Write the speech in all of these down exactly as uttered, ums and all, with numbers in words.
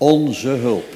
onze hulp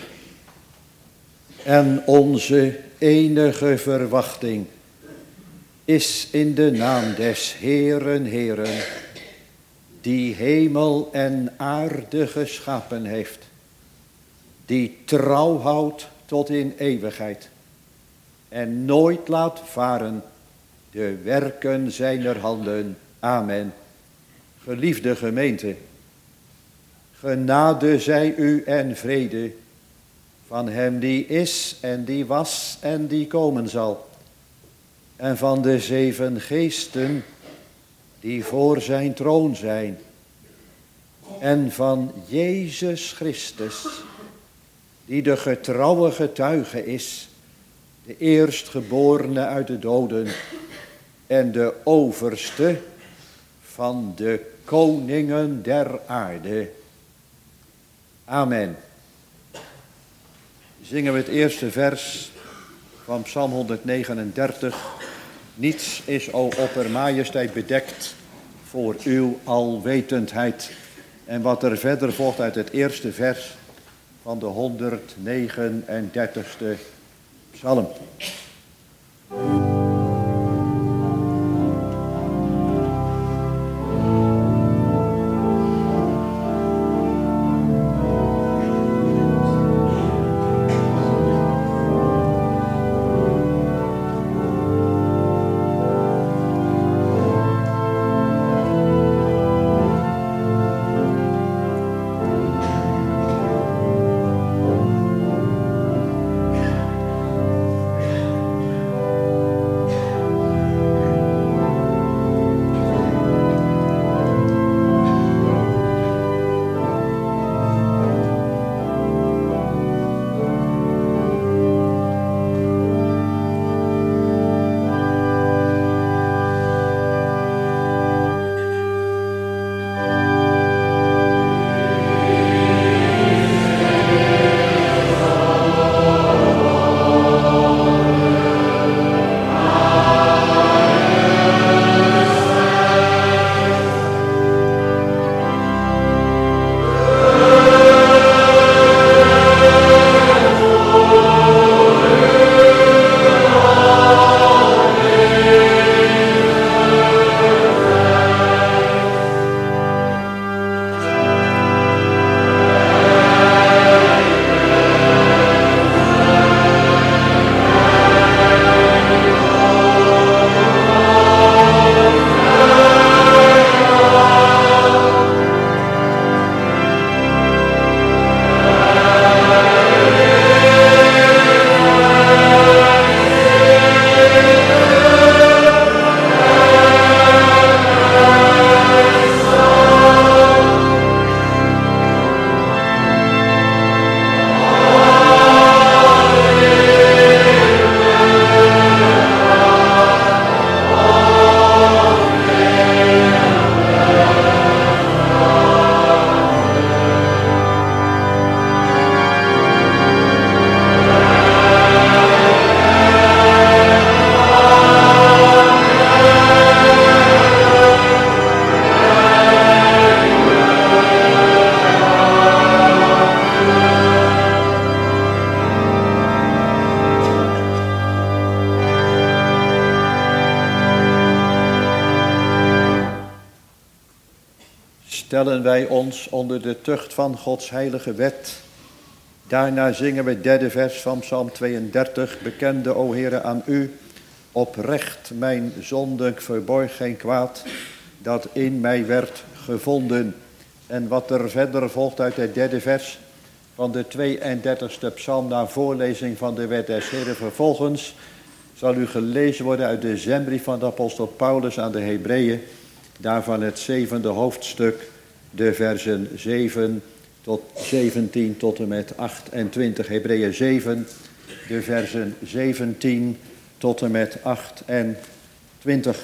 en onze enige verwachting is in de naam des Heeren, Heeren, die hemel en aarde geschapen heeft, die trouw houdt tot in eeuwigheid en nooit laat varen de werken zijner handen. Amen. Geliefde gemeente, genade zij u en vrede van hem die is en die was en die komen zal, en van de zeven geesten die voor zijn troon zijn, en van Jezus Christus, die de getrouwe getuige is, de eerstgeborene uit de doden en de overste van de koningen der aarde. Amen. Zingen we het eerste vers van Psalm honderdnegenendertig. Niets is, o oppermajesteit, bedekt voor uw alwetendheid. En wat er verder volgt uit het eerste vers van de honderdnegenendertigste psalm. Stellen wij ons onder de tucht van Gods heilige wet. Daarna zingen we het derde vers van Psalm tweeëndertig. Bekende, o Heere, aan u, oprecht mijn zonde, ik verborg geen kwaad, dat in mij werd gevonden. En wat er verder volgt uit het derde vers van de tweeëndertigste psalm na voorlezing van de wet des Heeren. Vervolgens zal u gelezen worden uit de zendbrief van de apostel Paulus aan de Hebreeën. Daarvan het zevende hoofdstuk, de versen zeven tot zeventien tot en met achtentwintig. Hebreeën zeven, de versen zeventien tot en met achtentwintig.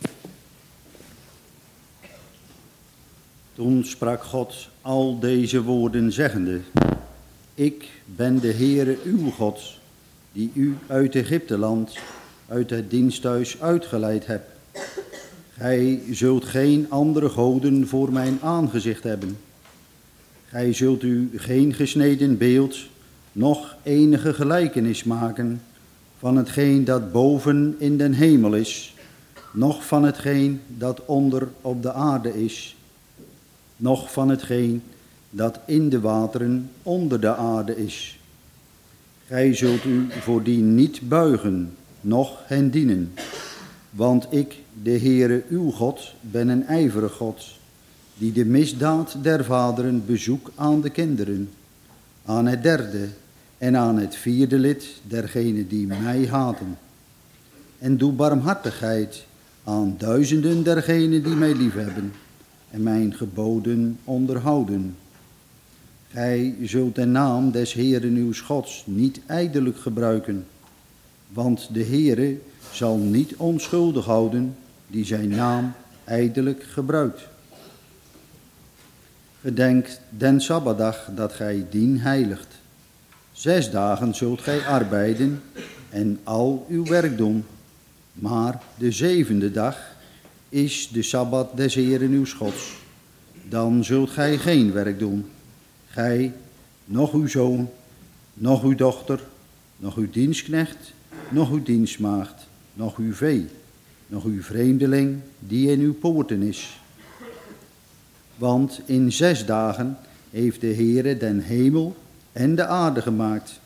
Toen sprak God al deze woorden zeggende: Ik ben de Heere uw God, die u uit Egypteland, uit het diensthuis uitgeleid hebt. Gij zult geen andere goden voor mijn aangezicht hebben. Gij zult u geen gesneden beeld, noch enige gelijkenis maken van hetgeen dat boven in den hemel is, noch van hetgeen dat onder op de aarde is, noch van hetgeen dat in de wateren onder de aarde is. Gij zult u voor die niet buigen, noch hen dienen. Want ik, de Heere uw God, ben een ijverig God, die de misdaad der vaderen bezoek aan de kinderen, aan het derde en aan het vierde lid dergenen die mij haten. En doe barmhartigheid aan duizenden dergenen die mij liefhebben en mijn geboden onderhouden. Gij zult de naam des Heeren uw Gods niet ijdelijk gebruiken, want de Heere zal niet onschuldig houden die zijn naam ijdelijk gebruikt. Gedenkt den Sabbatdag dat gij dien heiligt. Zes dagen zult gij arbeiden en al uw werk doen, maar de zevende dag is de Sabbat des Heeren uw Gods. Dan zult gij geen werk doen, gij, noch uw zoon, noch uw dochter, noch uw dienstknecht, noch uw dienstmaagd, noch uw vee, noch uw vreemdeling die in uw poorten is. Want in zes dagen heeft de Heere den hemel en de aarde gemaakt,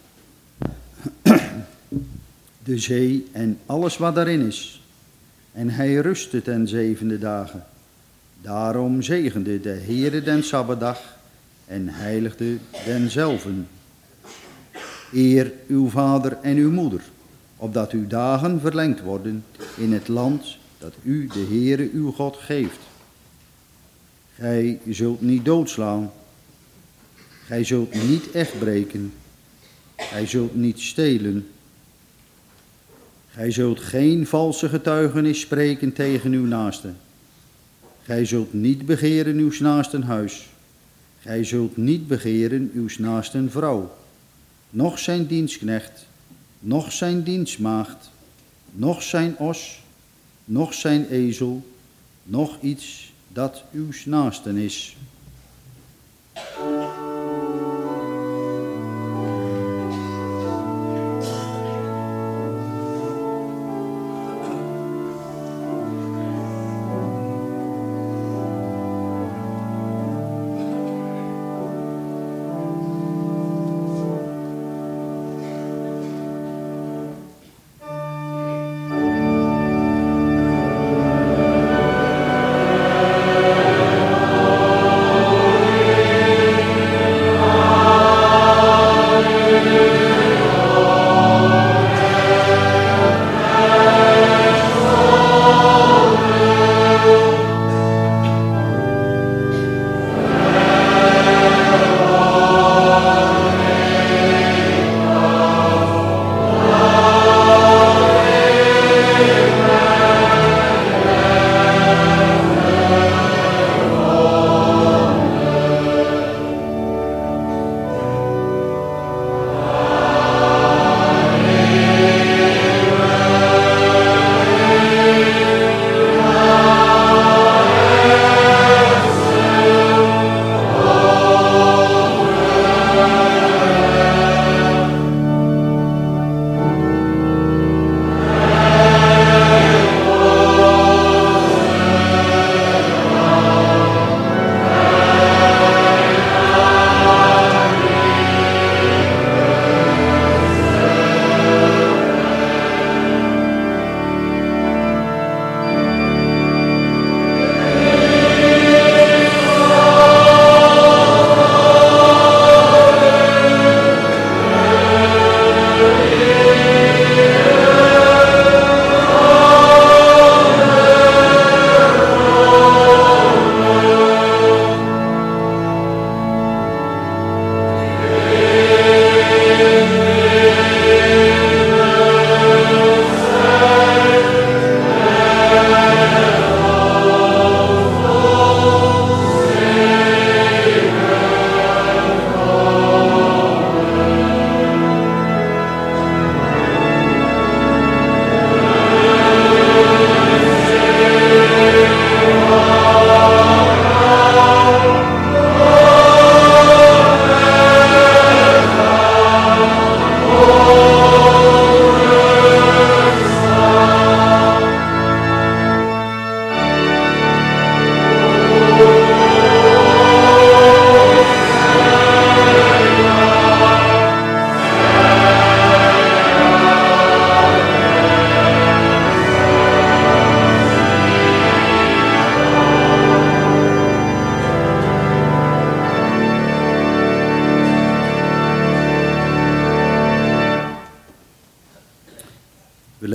de zee en alles wat daarin is. En hij rustte ten zevende dagen. Daarom zegende de Heere den Sabbatdag en heiligde denzelven. Eer uw vader en uw moeder, opdat uw dagen verlengd worden in het land dat u de Heere uw God geeft. Gij zult niet doodslaan. Gij zult niet echt breken. Gij zult niet stelen. Gij zult geen valse getuigenis spreken tegen uw naaste. Gij zult niet begeren uw naasten huis. Gij zult niet begeren uw naasten vrouw, noch zijn dienstknecht, noch zijn dienstmaagd, noch zijn os, noch zijn ezel, noch iets dat uw naasten is.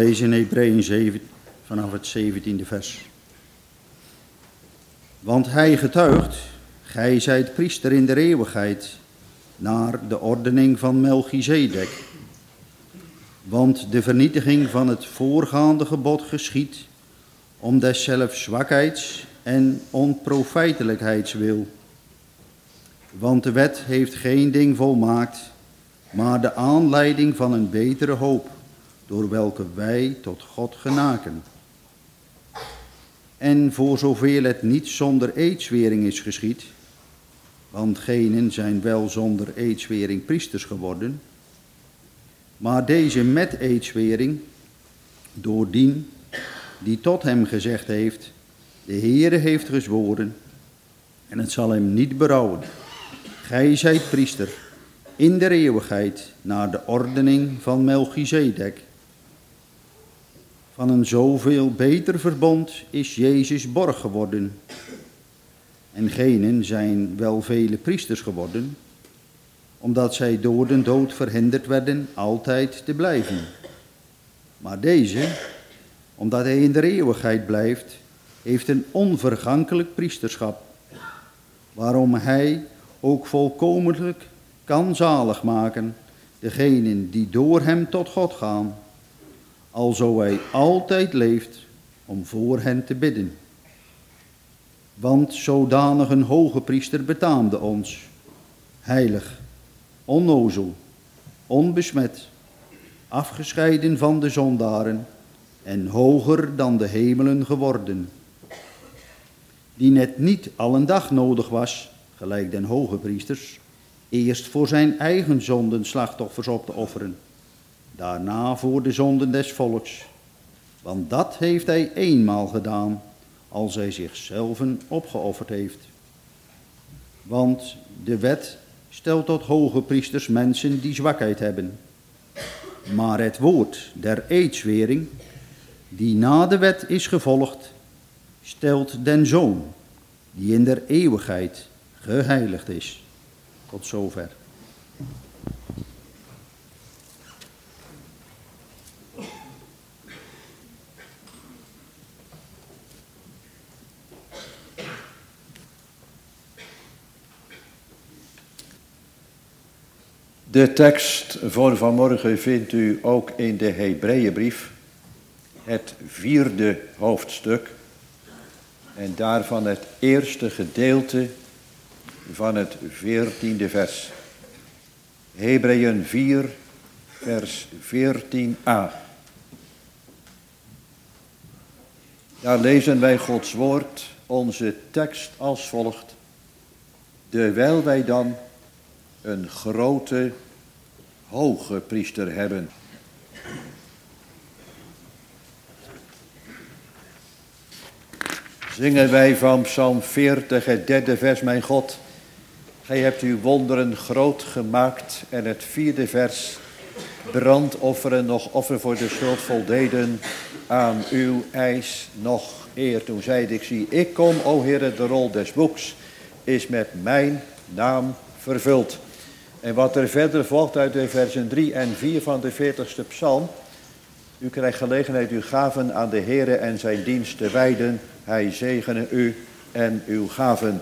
lezen Hebreeën zeven vanaf het zeventiende vers. Want hij getuigt, gij zijt priester in de eeuwigheid, naar de ordening van Melchizedek. Want de vernietiging van het voorgaande gebod geschiedt om deszelfs zwakheids en onprofijtelijkheids wil. Want de wet heeft geen ding volmaakt, maar de aanleiding van een betere hoop, door welke wij tot God genaken. En voor zoveel het niet zonder eedswering is geschied, want genen zijn wel zonder eedswering priesters geworden, maar deze met eedswering, doordien die tot hem gezegd heeft, de Heere heeft gezworen, en het zal hem niet berouwen. Gij zijt priester in de eeuwigheid naar de ordening van Melchizedek. Van een zoveel beter verbond is Jezus borg geworden. En genen zijn wel vele priesters geworden, omdat zij door de dood verhinderd werden altijd te blijven. Maar deze, omdat hij in de eeuwigheid blijft, heeft een onvergankelijk priesterschap, waarom hij ook volkomenlijk kan zalig maken degenen die door hem tot God gaan, alzo hij altijd leeft om voor hen te bidden. Want zodanig een hoge priester betaamde ons, heilig, onnozel, onbesmet, afgescheiden van de zondaren en hoger dan de hemelen geworden, die net niet al een dag nodig was, gelijk den hoge priesters, eerst voor zijn eigen zonden slachtoffers op te offeren, daarna voor de zonden des volks. Want dat heeft hij eenmaal gedaan, als hij zichzelf opgeofferd heeft. Want de wet stelt tot hoge priesters mensen die zwakheid hebben. Maar het woord der eedswering, die na de wet is gevolgd, stelt den Zoon, die in der eeuwigheid geheiligd is. Tot zover. De tekst voor vanmorgen vindt u ook in de Hebreeënbrief, het vierde hoofdstuk, en daarvan het eerste gedeelte van het veertiende vers. Hebreeën vier, vers veertien a. Daar lezen wij Gods woord, onze tekst als volgt. Dewijl wij dan een grote, hoge priester hebben. Zingen wij van Psalm veertig, het derde vers, mijn God. Gij hebt uw wonderen groot gemaakt. En het vierde vers, brandofferen nog offer voor de schuld voldeden aan uw eis nog eer. Toen zeide ik, zie, ik kom, o Heere, de rol des boeks is met mijn naam vervuld. En wat er verder volgt uit de versen drie en vier van de veertigste psalm. U krijgt gelegenheid uw gaven aan de Heere en zijn dienst te wijden. Hij zegene u en uw gaven.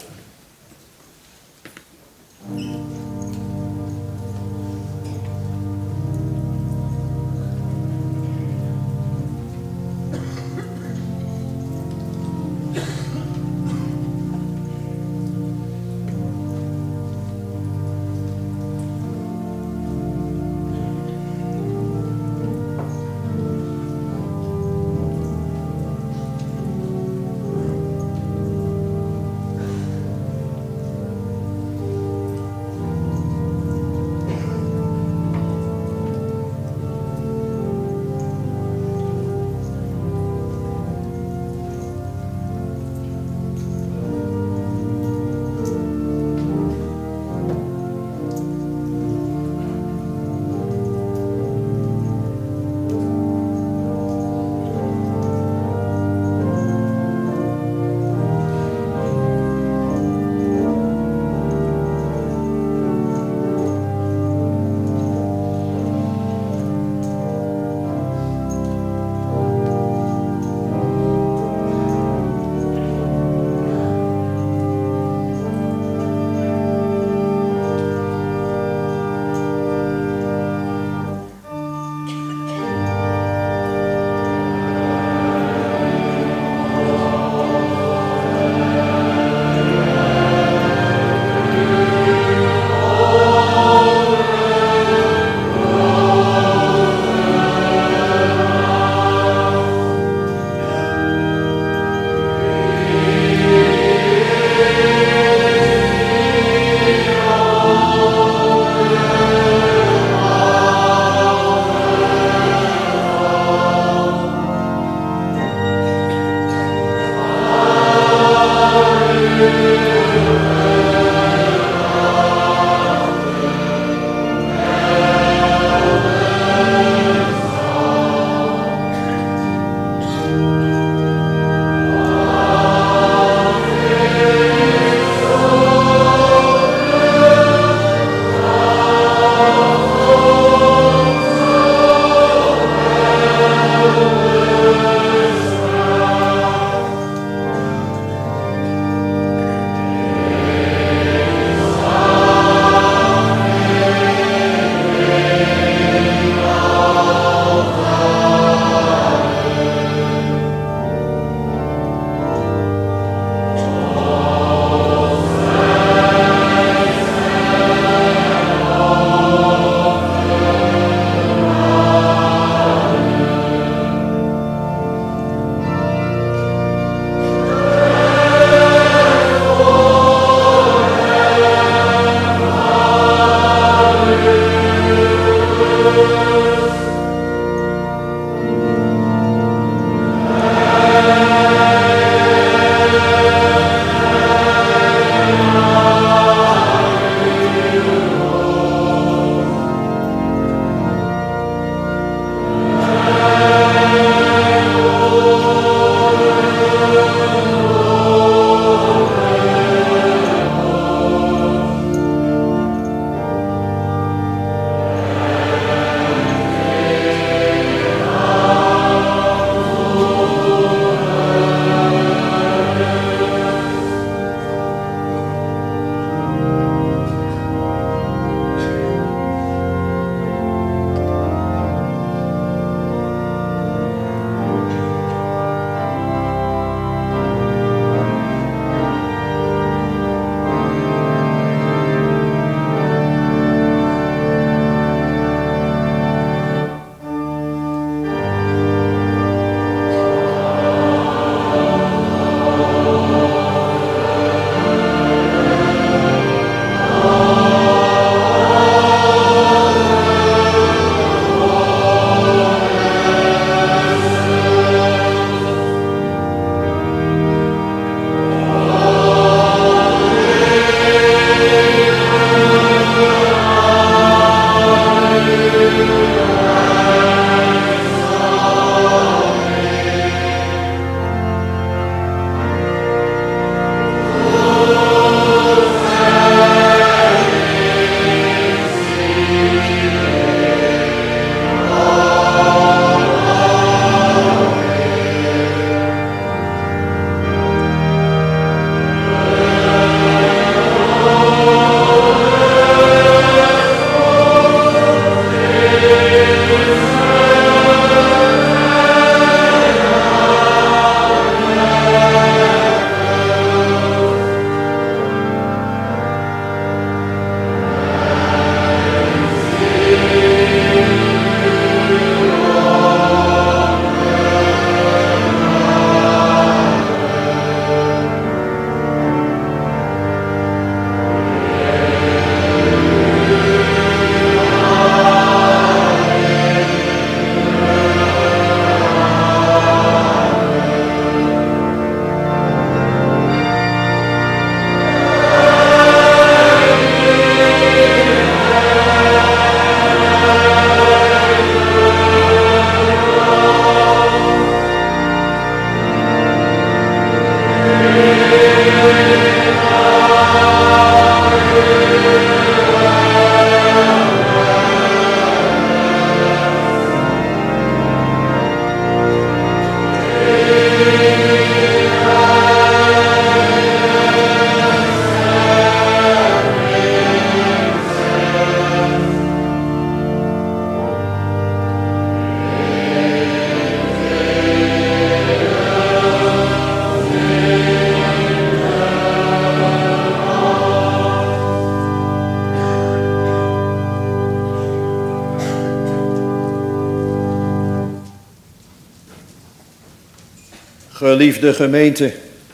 Geliefde gemeente,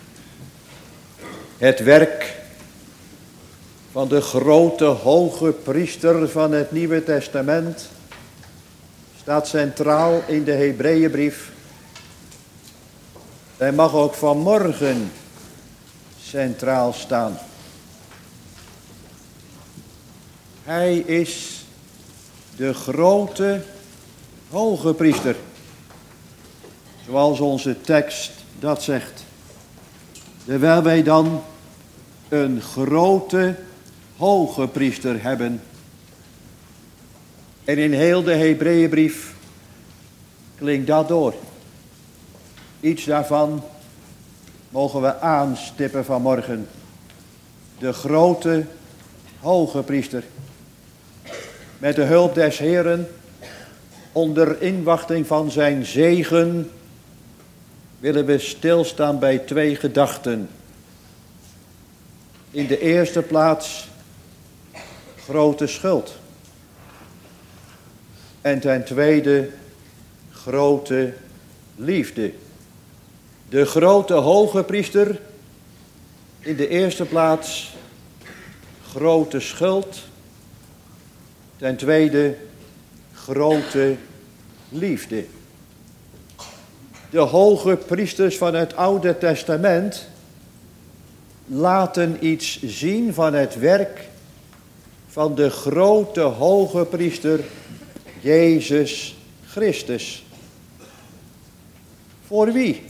het werk van de grote hoge priester van het Nieuwe Testament staat centraal in de Hebreeënbrief. Hij mag ook vanmorgen centraal staan. Hij is de grote hoge priester, zoals onze tekst dat zegt. Terwijl wij dan een grote hoge priester hebben. En in heel de Hebreeënbrief klinkt dat door. Iets daarvan mogen we aanstippen vanmorgen. De grote hoge priester. Met de hulp des Heeren, onder inwachting van zijn zegen, willen we stilstaan bij twee gedachten. In de eerste plaats grote schuld. En ten tweede grote liefde. De grote hoge priester, in de eerste plaats grote schuld. Ten tweede grote liefde. De hoge priesters van het Oude Testament laten iets zien van het werk van de grote hoge priester Jezus Christus. Voor wie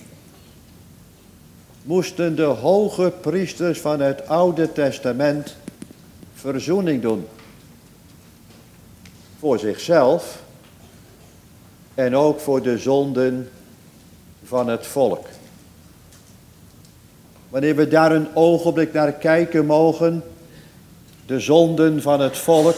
moesten de hoge priesters van het Oude Testament verzoening doen? Voor zichzelf en ook voor de zonden van het volk. Wanneer we daar een ogenblik naar kijken mogen, de zonden van het volk,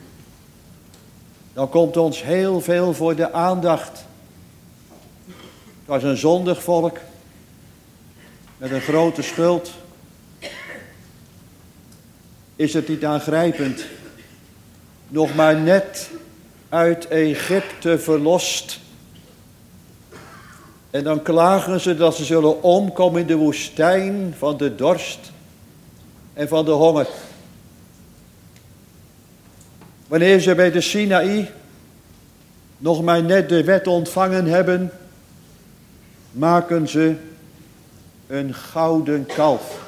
dan komt ons heel veel voor de aandacht. Het was een zondig volk met een grote schuld. Is het niet aangrijpend? Nog maar net uit Egypte verlost. En dan klagen ze dat ze zullen omkomen in de woestijn van de dorst en van de honger. Wanneer ze bij de Sinaï nog maar net de wet ontvangen hebben, maken ze een gouden kalf.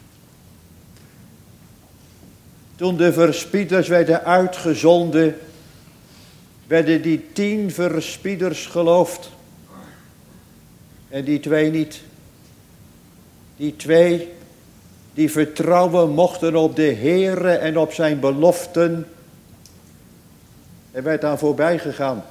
Toen de verspieders werden uitgezonden, werden die tien verspieders geloofd. En die twee niet. Die twee die vertrouwen mochten op de Heere en op zijn beloften. Er werd aan voorbij gegaan.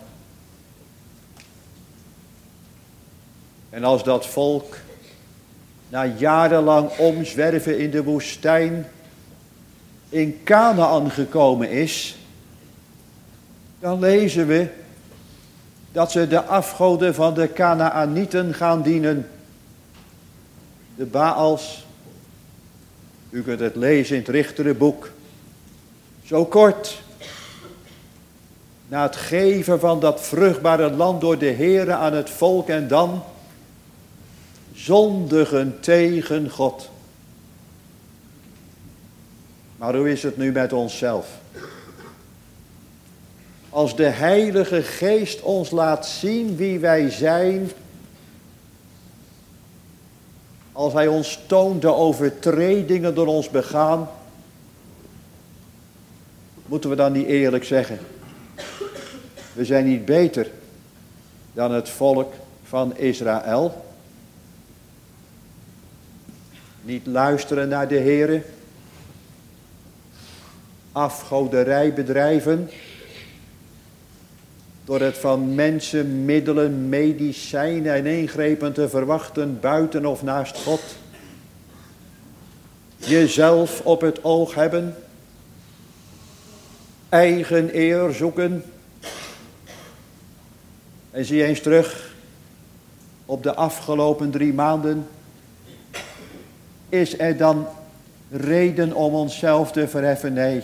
En als dat volk na jarenlang omzwerven in de woestijn in Kanaan gekomen is, dan lezen we dat ze de afgoden van de Kanaanieten gaan dienen. De Baals. U kunt het lezen in het Richterenboek. Zo kort na het geven van dat vruchtbare land door de Heere aan het volk en dan zondigen tegen God. Maar hoe is het nu met onszelf? Als de Heilige Geest ons laat zien wie wij zijn, als Hij ons toont de overtredingen door ons begaan, moeten we dan niet eerlijk zeggen: we zijn niet beter dan het volk van Israël? Niet luisteren naar de Heere, afgoderij bedrijven, door het van mensen middelen, medicijnen en ingrepen te verwachten buiten of naast God. Jezelf op het oog hebben, eigen eer zoeken. En zie eens terug op de afgelopen drie maanden. Is er dan reden om onszelf te verheffen? Nee.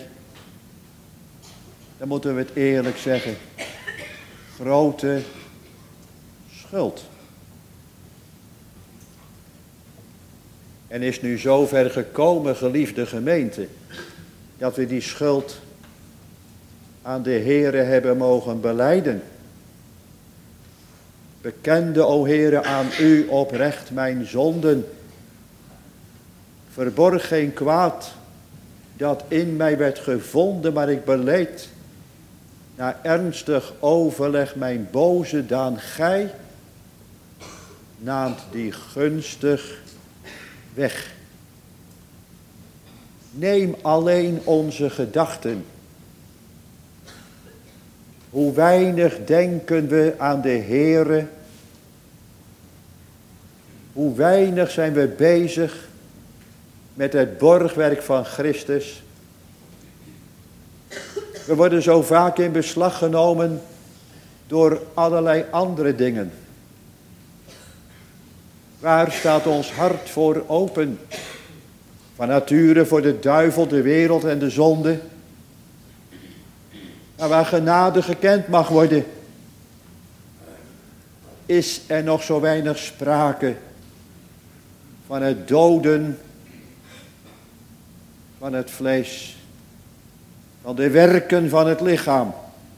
Dan moeten we het eerlijk zeggen. Grote schuld. En is nu zover gekomen, geliefde gemeente, dat we die schuld aan de Heere hebben mogen belijden. Bekende, o Heere, aan u oprecht mijn zonden. Verborg geen kwaad dat in mij werd gevonden, maar ik beleed na ernstig overleg mijn boze daan. Gij naamt die gunstig weg. Neem alleen onze gedachten. Hoe weinig denken we aan de Heere. Hoe weinig zijn we bezig met het borgwerk van Christus. We worden zo vaak in beslag genomen door allerlei andere dingen. Waar staat ons hart voor open? Van nature voor de duivel, de wereld en de zonde. Maar waar genade gekend mag worden, is er nog zo weinig sprake van het doden van het vlees, van de werken van het lichaam.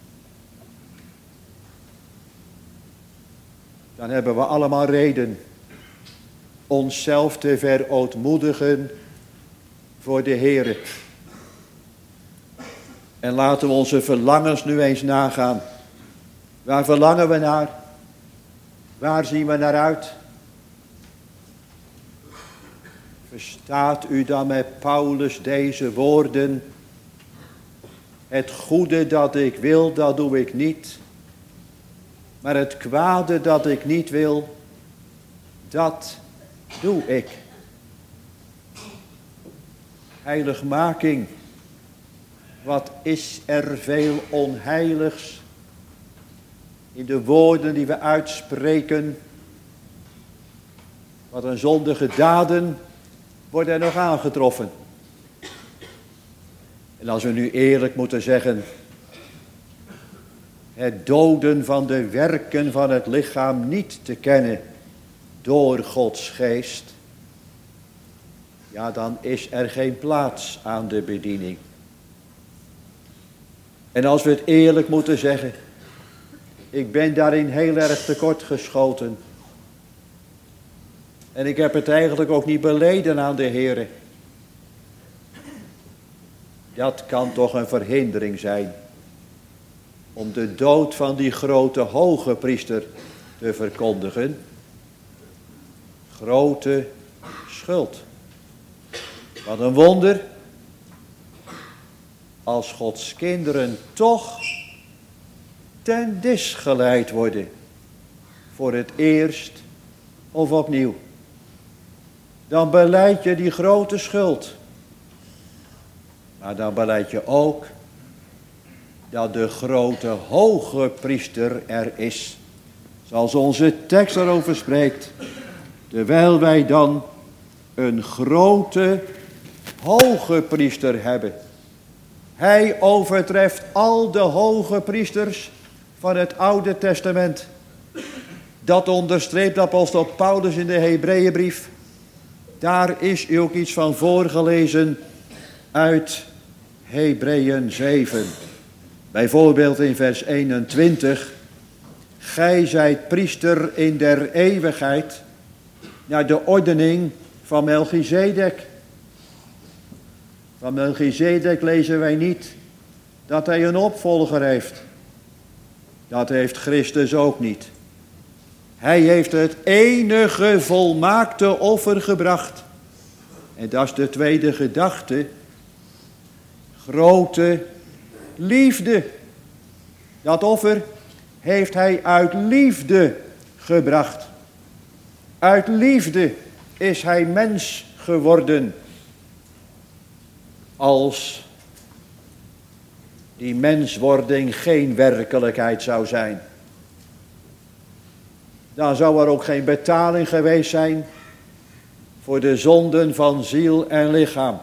Dan hebben we allemaal reden onszelf te verootmoedigen voor de Heere. En laten we onze verlangens nu eens nagaan. Waar verlangen we naar? Waar zien we naar uit? Verstaat u dan met Paulus deze woorden? Het goede dat ik wil, dat doe ik niet. Maar het kwade dat ik niet wil, dat doe ik. Heiligmaking. Wat is er veel onheiligs in de woorden die we uitspreken. Wat een zondige daden worden er nog aangetroffen. En als we nu eerlijk moeten zeggen, het doden van de werken van het lichaam niet te kennen door Gods geest, ja, dan is er geen plaats aan de bediening. En als we het eerlijk moeten zeggen, ik ben daarin heel erg tekortgeschoten. En ik heb het eigenlijk ook niet beleden aan de Heere. Dat kan toch een verhindering zijn om de dood van die grote hoge priester te verkondigen. Grote schuld. Wat een wonder. Als Gods kinderen toch ten dis geleid worden. Voor het eerst of opnieuw. Dan belijd je die grote schuld. Maar dan belijd je ook dat de grote hoge priester er is. Zoals onze tekst erover spreekt. Terwijl wij dan een grote hoge priester hebben. Hij overtreft al de hoge priesters van het Oude Testament. Dat onderstreept apostel Paulus in de Hebreeënbrief. Daar is ook iets van voorgelezen uit Hebreeën zeven. Bijvoorbeeld in vers eenentwintig. Gij zijt priester in der eeuwigheid naar de ordening van Melchizedek. Van Melchizedek lezen wij niet dat hij een opvolger heeft. Dat heeft Christus ook niet. Hij heeft het enige volmaakte offer gebracht. En dat is de tweede gedachte. Grote liefde. Dat offer heeft hij uit liefde gebracht. Uit liefde is hij mens geworden. Als die menswording geen werkelijkheid zou zijn. Dan zou er ook geen betaling geweest zijn voor de zonden van ziel en lichaam.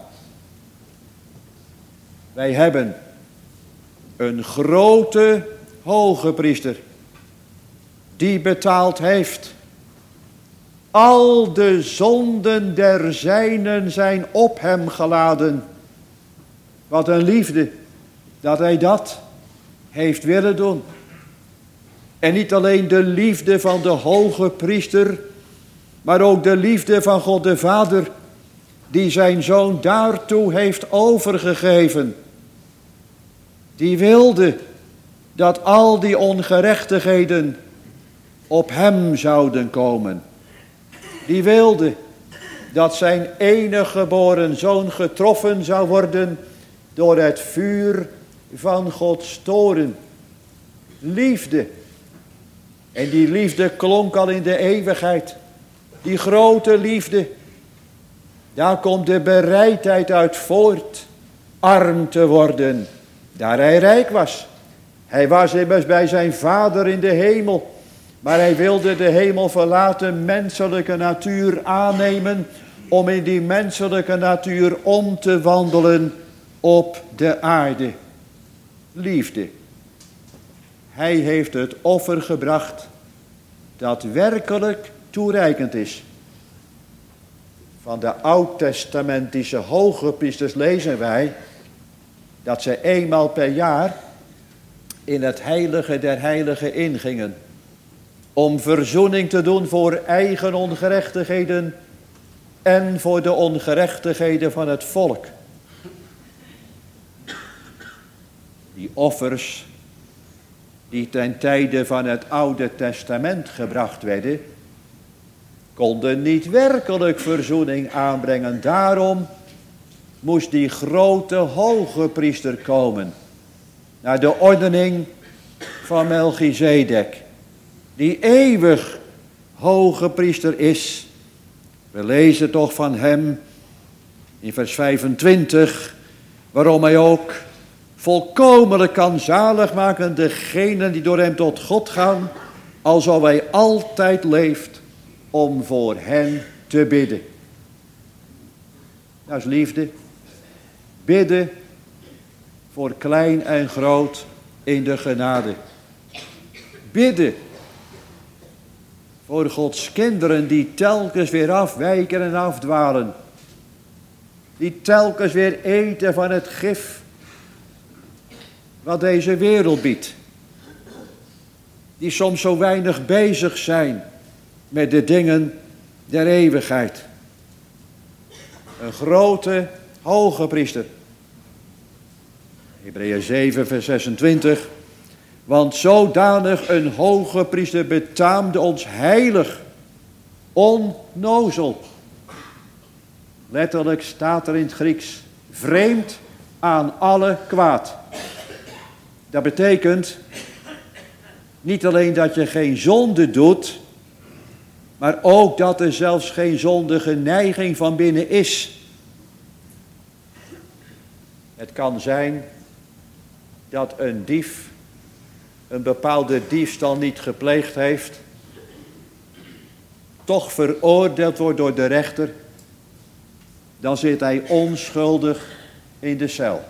Wij hebben een grote hoge priester die betaald heeft Al de zonden der zijnen zijn op hem geladen. Wat een liefde dat hij dat heeft willen doen. En niet alleen de liefde van de hoge priester, maar ook de liefde van God de Vader, die zijn zoon daartoe heeft overgegeven. Die wilde dat al die ongerechtigheden op hem zouden komen. Die wilde dat zijn enige geboren zoon getroffen zou worden door het vuur van Gods toorn. Liefde. En die liefde klonk al in de eeuwigheid. Die grote liefde. Daar komt de bereidheid uit voort arm te worden, daar hij rijk was. Hij was immers bij zijn vader in de hemel, maar hij wilde de hemel verlaten, menselijke natuur aannemen, om in die menselijke natuur om te wandelen op de aarde. Liefde. Hij heeft het offer gebracht dat werkelijk toereikend is. Van de oud-testamentische hoge priesters lezen wij dat ze eenmaal per jaar in het heilige der heiligen ingingen, om verzoening te doen voor eigen ongerechtigheden en voor de ongerechtigheden van het volk. Die offers die ten tijde van het Oude Testament gebracht werden, konden niet werkelijk verzoening aanbrengen. Daarom moest die grote hoge priester komen, naar de ordening van Melchizedek, die eeuwig hoge priester is. We lezen toch van hem in vers vijfentwintig, waarom hij ook volkomenlijk kan zalig maken degenen die door hem tot God gaan, alsof hij altijd leeft om voor hen te bidden. Dat is liefde. Bidden voor klein en groot in de genade. Bidden voor Gods kinderen die telkens weer afwijken en afdwalen. Die telkens weer eten van het gif wat deze wereld biedt. Die soms zo weinig bezig zijn met de dingen der eeuwigheid. Een grote hoge priester. Hebreeën zeven vers zesentwintig. Want zodanig een hoge priester betaamde ons heilig, onnozel. Letterlijk staat er in het Grieks, vreemd aan alle kwaad. Dat betekent niet alleen dat je geen zonde doet, maar ook dat er zelfs geen zondige neiging van binnen is. Het kan zijn dat een dief een bepaalde diefstal niet gepleegd heeft, toch veroordeeld wordt door de rechter, dan zit hij onschuldig in de cel.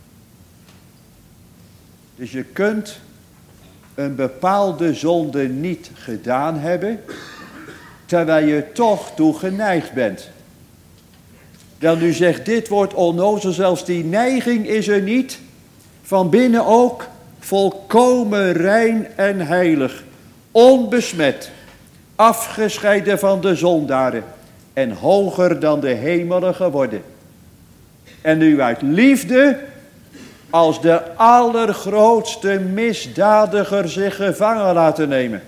Dus je kunt een bepaalde zonde niet gedaan hebben, terwijl je toch toe geneigd bent. Dan nu zegt dit woord onnozel, zelfs die neiging is er niet, van binnen ook volkomen rein en heilig, onbesmet, afgescheiden van de zondaren en hoger dan de hemelen geworden. En nu uit liefde, als de allergrootste misdadiger zich gevangen laten nemen.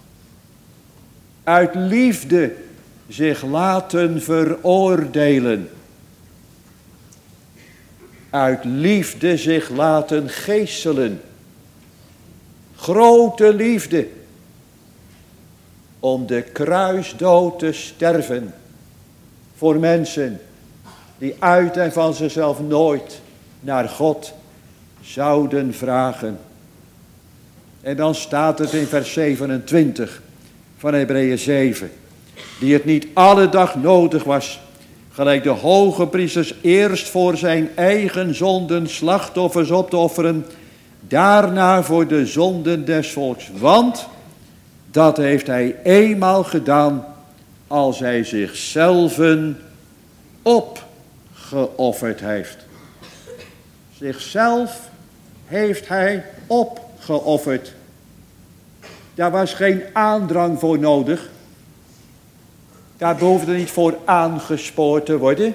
Uit liefde zich laten veroordelen. Uit liefde zich laten geeselen. Grote liefde. Om de kruisdood te sterven. Voor mensen die uit en van zichzelf nooit naar God zouden vragen. En dan staat het in vers zevenentwintig van Hebreeën zeven. Die het niet alle dag nodig was, gelijk de hoge priesters eerst voor zijn eigen zonden slachtoffers op te offeren, daarna voor de zonden des volks. Want dat heeft hij eenmaal gedaan als hij zichzelf opgeofferd heeft. Zichzelf heeft hij opgeofferd. Daar was geen aandrang voor nodig. Daar behoefde niet voor aangespoord te worden.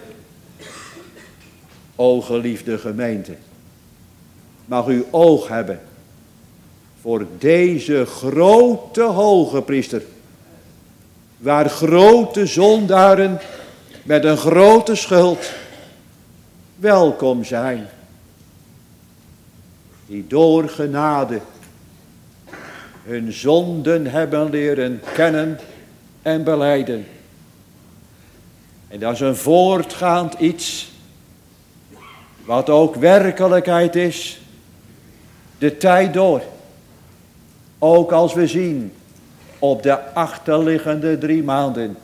O geliefde gemeente, mag u oog hebben voor deze grote hoge priester, waar grote zondaren met een grote schuld welkom zijn, die door genade hun zonden hebben leren kennen en belijden. En dat is een voortgaand iets, wat ook werkelijkheid is, de tijd door. Ook als we zien op de achterliggende drie maanden.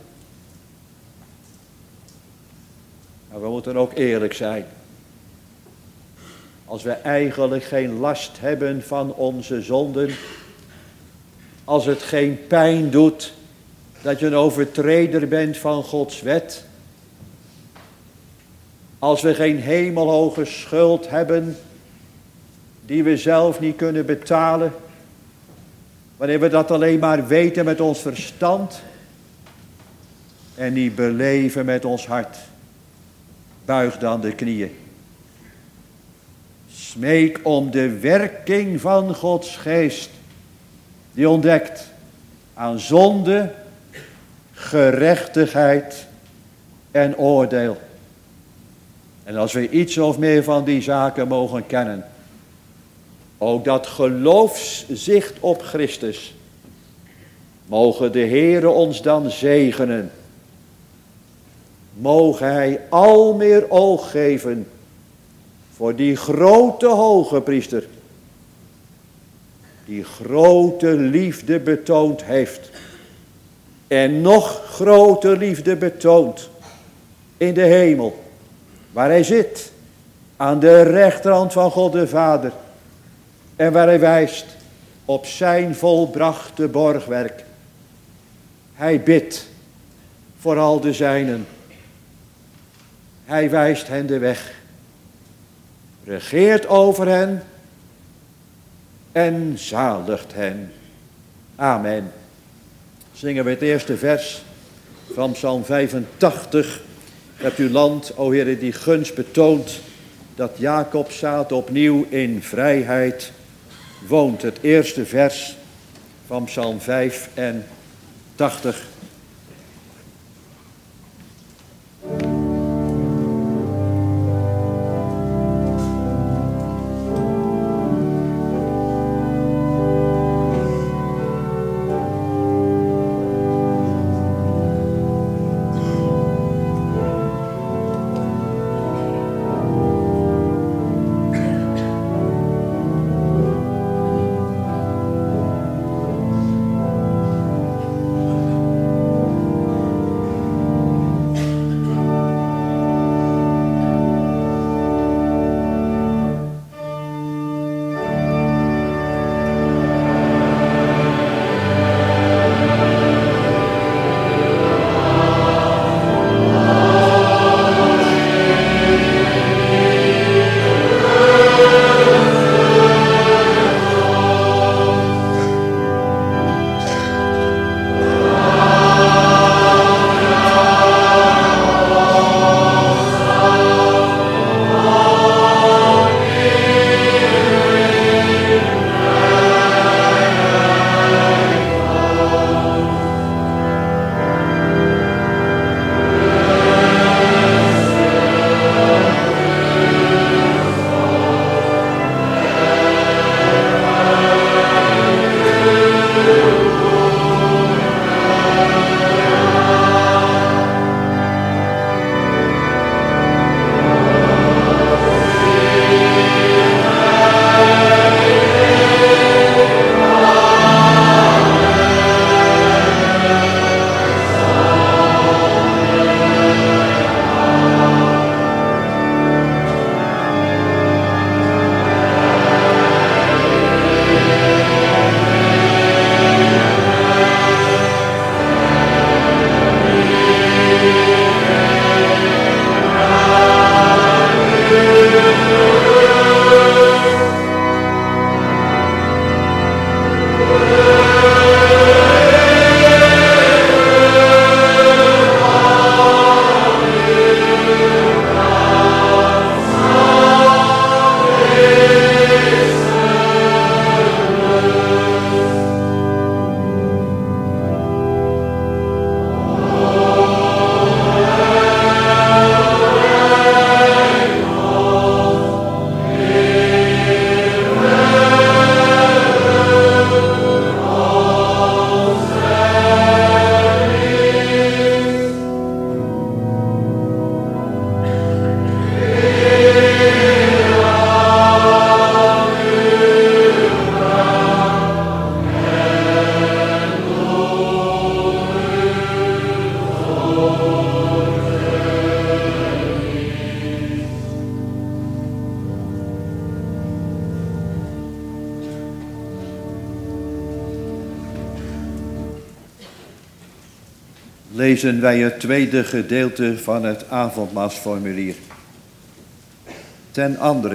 Maar we moeten ook eerlijk zijn. Als we eigenlijk geen last hebben van onze zonden, als het geen pijn doet dat je een overtreder bent van Gods wet, als we geen hemelhoge schuld hebben die we zelf niet kunnen betalen, wanneer we dat alleen maar weten met ons verstand en niet beleven met ons hart, buig dan de knieën. Smeek om de werking van Gods geest, die ontdekt aan zonde, gerechtigheid en oordeel. En als we iets of meer van die zaken mogen kennen, ook dat geloofszicht op Christus, mogen de Heere ons dan zegenen. Mogen Hij al meer oog geven voor die grote hoge priester, die grote liefde betoond heeft en nog groter liefde betoont in de hemel, waar Hij zit, aan de rechterhand van God de Vader, en waar Hij wijst op zijn volbrachte borgwerk. Hij bidt voor al de zijnen. Hij wijst hen de weg, regeert over hen en zaligt hen. Amen. Zingen we het eerste vers van Psalm vijfentachtig. Hebt uw land, o Heere, die gunst betoont dat Jacobszaad opnieuw in vrijheid woont. Het eerste vers van Psalm vijfentachtig. lezen wij het tweede gedeelte van het avondmaalsformulier. Ten andere,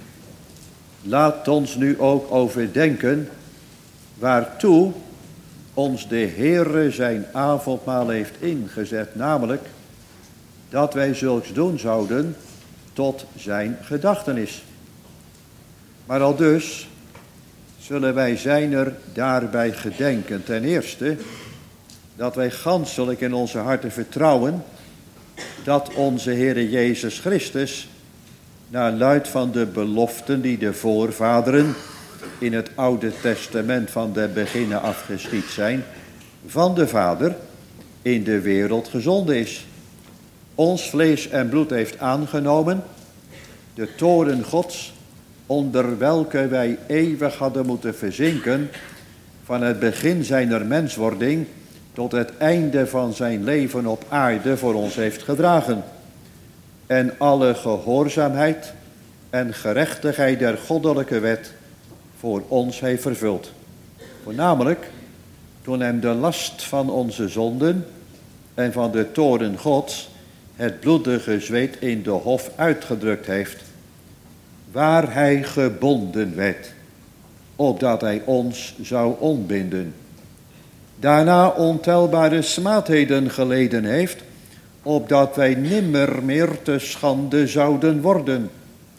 laat ons nu ook overdenken waartoe ons de Heere zijn avondmaal heeft ingezet, namelijk dat wij zulks doen zouden tot zijn gedachtenis. Maar al dus zullen wij zijner daarbij gedenken. Ten eerste, dat wij ganselijk in onze harten vertrouwen dat onze Heere Jezus Christus, naar luid van de beloften die de voorvaderen in het Oude Testament van de beginnen afgeschied zijn, van de Vader in de wereld gezonden is. Ons vlees en bloed heeft aangenomen, de toorn Gods, onder welke wij eeuwig hadden moeten verzinken, van het begin zijner menswording tot het einde van zijn leven op aarde voor ons heeft gedragen. En alle gehoorzaamheid en gerechtigheid der goddelijke wet voor ons heeft vervuld. Voornamelijk toen hem de last van onze zonden en van de toorn Gods het bloedige zweet in de hof uitgedrukt heeft, waar hij gebonden werd, opdat hij ons zou ontbinden. Daarna ontelbare smaadheden geleden heeft, opdat wij nimmer meer te schande zouden worden.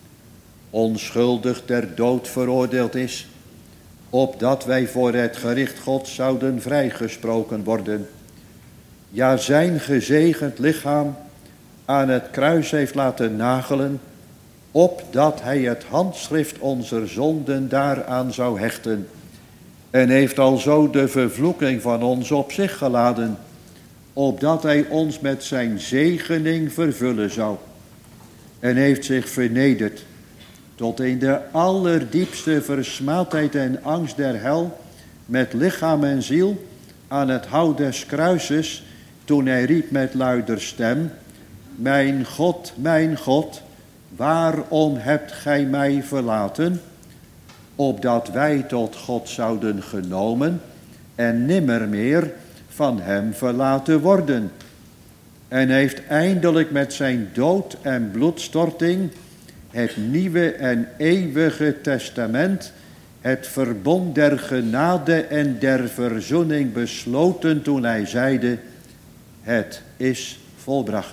Onschuldig ter dood veroordeeld is, opdat wij voor het gericht Gods zouden vrijgesproken worden. Ja, zijn gezegend lichaam aan het kruis heeft laten nagelen, opdat hij het handschrift onze zonden daaraan zou hechten. En heeft alzo de vervloeking van ons op zich geladen, opdat hij ons met zijn zegening vervullen zou. En heeft zich vernederd tot in de allerdiepste versmaadheid en angst der hel, met lichaam en ziel, aan het hout des kruises, toen hij riep met luider stem: Mijn God, mijn God, waarom hebt gij mij verlaten? Opdat wij tot God zouden genomen en nimmer meer van hem verlaten worden. En heeft eindelijk met zijn dood en bloedstorting het nieuwe en eeuwige testament, het verbond der genade en der verzoening besloten, toen hij zeide: het is volbracht.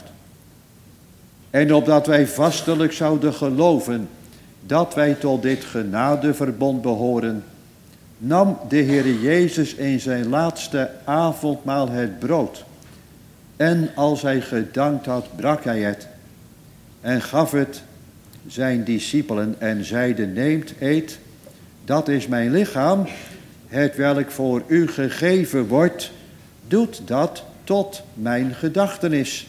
En opdat wij vastelijk zouden geloven dat wij tot dit genadeverbond behoren, nam de Heere Jezus in zijn laatste avondmaal het brood. En als hij gedankt had, brak hij het en gaf het zijn discipelen en zeide: neemt, eet, dat is mijn lichaam, het welk voor u gegeven wordt, doet dat tot mijn gedachtenis.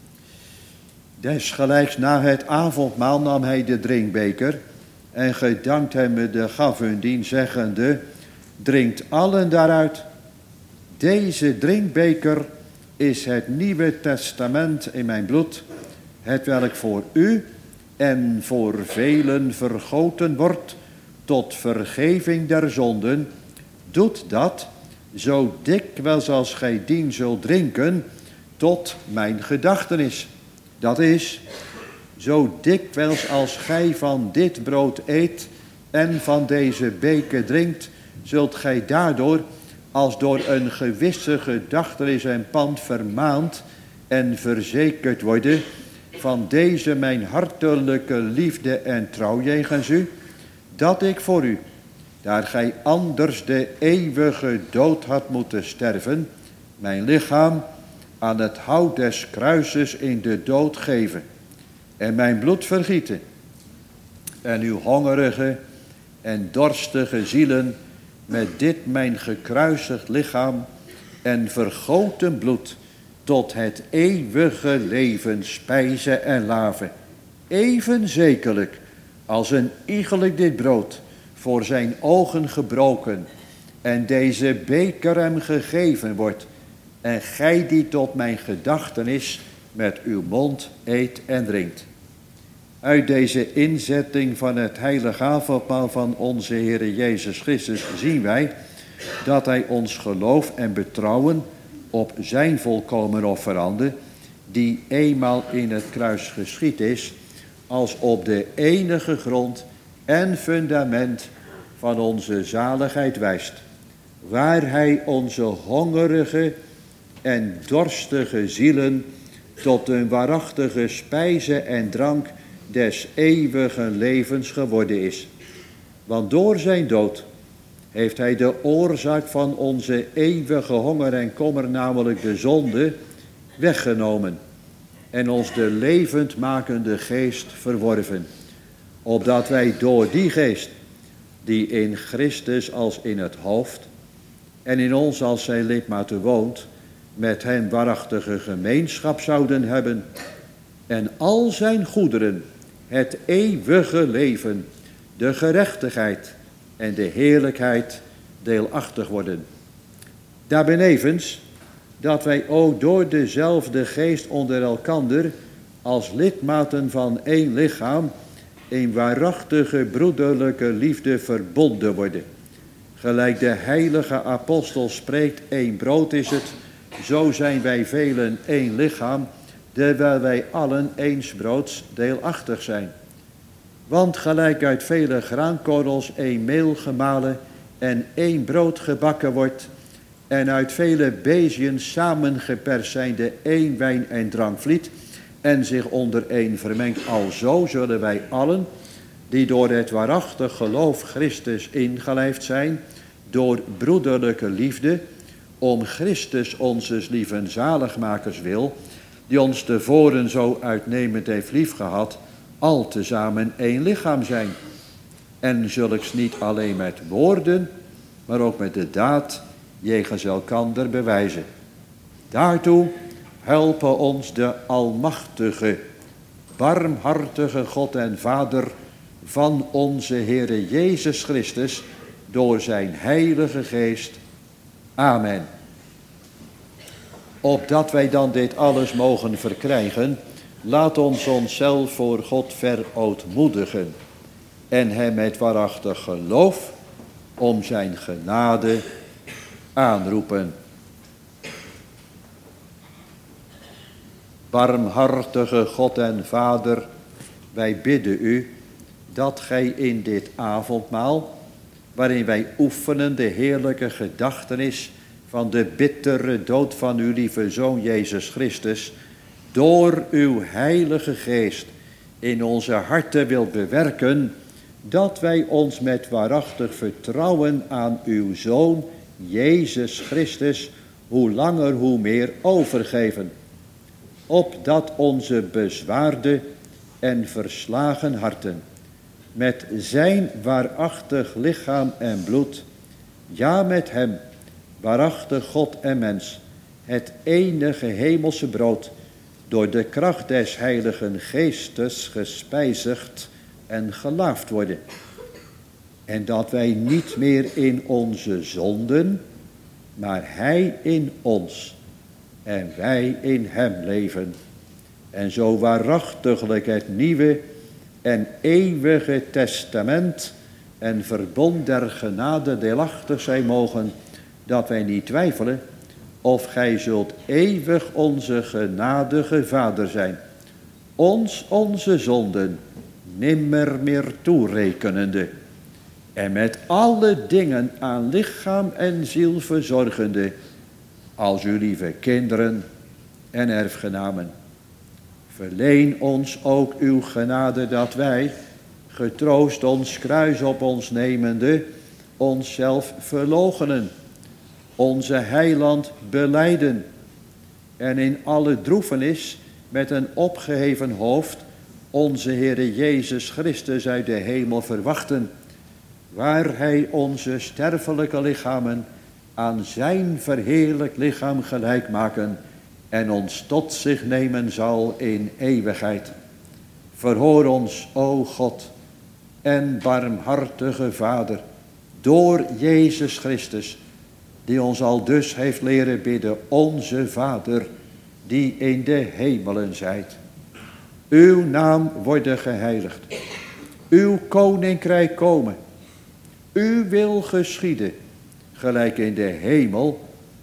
Desgelijks na het avondmaal nam hij de drinkbeker en gedankt hem de gaf hun dien, zeggende: drinkt allen daaruit. Deze drinkbeker is het nieuwe testament in mijn bloed, het welk voor u en voor velen vergoten wordt tot vergeving der zonden. Doet dat, zo dikwijls als gij dien zult drinken, tot mijn gedachtenis. Dat is, zo dikwijls als gij van dit brood eet en van deze beker drinkt, zult gij daardoor, als door een gewisse gedachtenis en pand vermaand en verzekerd worden van deze mijn hartelijke liefde en trouw jegens u, dat ik voor u, daar gij anders de eeuwige dood had moeten sterven, mijn lichaam aan het hout des kruises in de dood geven en mijn bloed vergieten en uw hongerige en dorstige zielen met dit mijn gekruisigd lichaam en vergoten bloed tot het eeuwige leven spijzen en laven. Even zekerlijk als een iegelijk dit brood voor zijn ogen gebroken en deze beker hem gegeven wordt, en gij die tot mijn gedachtenis met uw mond eet en drinkt. Uit deze inzetting van het heilige avondmaal van onze Heere Jezus Christus zien wij dat hij ons geloof en betrouwen op zijn volkomen offerande, die eenmaal in het kruis geschied is, als op de enige grond en fundament van onze zaligheid wijst, waar hij onze hongerige en dorstige zielen tot een waarachtige spijze en drank des eeuwige levens geworden is. Want door zijn dood heeft hij de oorzaak van onze eeuwige honger en kommer, namelijk de zonde, weggenomen en ons de levendmakende geest verworven, opdat wij door die geest, die in Christus als in het hoofd en in ons als zijn lidmaten woont, met hem waarachtige gemeenschap zouden hebben en al zijn goederen, het eeuwige leven, de gerechtigheid en de heerlijkheid deelachtig worden. Daarbenevens dat wij ook door dezelfde geest onder elkander als lidmaten van één lichaam in waarachtige broederlijke liefde verbonden worden. Gelijk de heilige apostel spreekt, één brood is het, zo zijn wij velen één lichaam, terwijl wij allen eens broods deelachtig zijn. Want gelijk uit vele graankorrels één meel gemalen en één brood gebakken wordt, en uit vele beziën samengeperst zijnde één wijn en drank vliet, en zich onder één vermengt, alzo zullen wij allen, die door het waarachtig geloof Christus ingelijfd zijn, door broederlijke liefde, om Christus onze lieve zaligmakers wil, die ons tevoren zo uitnemend heeft liefgehad, al tezamen één lichaam zijn. En zulks niet alleen met woorden, maar ook met de daad jegens elkander bewijzen. Daartoe helpen ons de almachtige, barmhartige God en Vader van onze Heere Jezus Christus, door zijn heilige geest. Amen. Opdat wij dan dit alles mogen verkrijgen, laat ons onszelf voor God verootmoedigen en hem met waarachtig geloof om zijn genade aanroepen. Barmhartige God en Vader, wij bidden u dat gij in dit avondmaal, waarin wij oefenen de heerlijke gedachtenis van de bittere dood van uw lieve Zoon Jezus Christus, door uw heilige geest in onze harten wilt bewerken, dat wij ons met waarachtig vertrouwen aan uw Zoon Jezus Christus hoe langer hoe meer overgeven, opdat onze bezwaarde en verslagen harten met zijn waarachtig lichaam en bloed, ja met hem, waarachtig God en mens, het enige hemelse brood, door de kracht des heiligen geestes gespijzigd en gelaafd worden. En dat wij niet meer in onze zonden, maar hij in ons en wij in hem leven. En zo waarachtiglijk het nieuwe en eeuwige testament en verbond der genade deelachtig zijn mogen, dat wij niet twijfelen of gij zult eeuwig onze genadige Vader zijn, ons onze zonden nimmer meer toerekenende, en met alle dingen aan lichaam en ziel verzorgende, als uw lieve kinderen en erfgenamen. Verleen ons ook uw genade, dat wij, getroost ons kruis op ons nemende, onszelf verloochenen, onze heiland belijden en in alle droefenis met een opgeheven hoofd onze Heere Jezus Christus uit de hemel verwachten, waar hij onze sterfelijke lichamen aan zijn verheerlijk lichaam gelijk maken en ons tot zich nemen zal in eeuwigheid. Verhoor ons, o God en barmhartige Vader, door Jezus Christus, die ons al dus heeft leren bidden, onze Vader, die in de hemelen zijt. Uw naam worden geheiligd, uw koninkrijk komen, uw wil geschieden, gelijk in de hemel,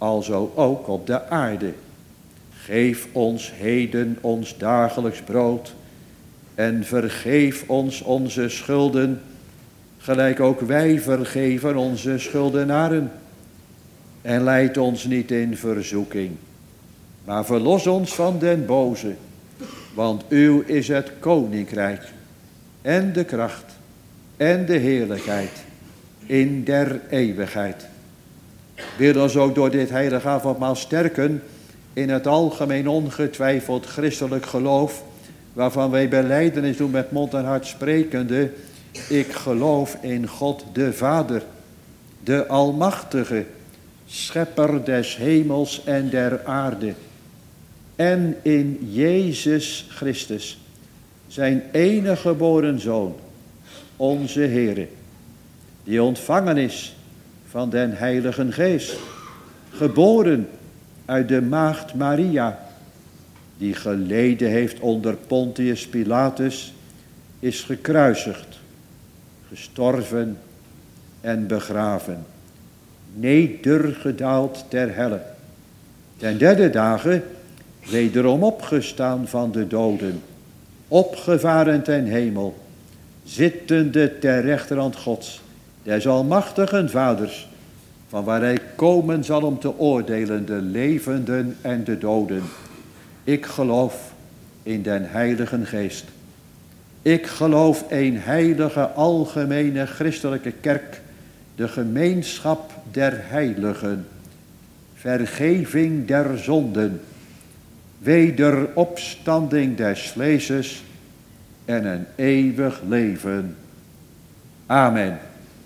alzo ook op de aarde. Geef ons heden ons dagelijks brood en vergeef ons onze schulden, gelijk ook wij vergeven onze schuldenaren. En leid ons niet in verzoeking, maar verlos ons van den boze, want uw is het koninkrijk en de kracht en de heerlijkheid in der eeuwigheid. Wil ons ook door dit heilige avondmaal sterken in het algemeen ongetwijfeld christelijk geloof, waarvan wij belijdenis doen met mond en hart sprekende: ik geloof in God de Vader, de Almachtige, schepper des hemels en der aarde, en in Jezus Christus, zijn enige geboren Zoon, onze Heere, die ontvangen is van den Heiligen Geest, geboren uit de maagd Maria, die geleden heeft onder Pontius Pilatus, is gekruisigd, gestorven en begraven, nedergedaald ter helle, ten derde dagen wederom opgestaan van de doden, opgevaren ten hemel, zittende ter rechterhand Gods, des almachtigen Vaders, van waar hij komen zal om te oordelen de levenden en de doden. Ik geloof in den Heiligen Geest. Ik geloof een heilige, algemene, christelijke kerk, de gemeenschap der heiligen, vergeving der zonden, wederopstanding des vleeses en een eeuwig leven. Amen.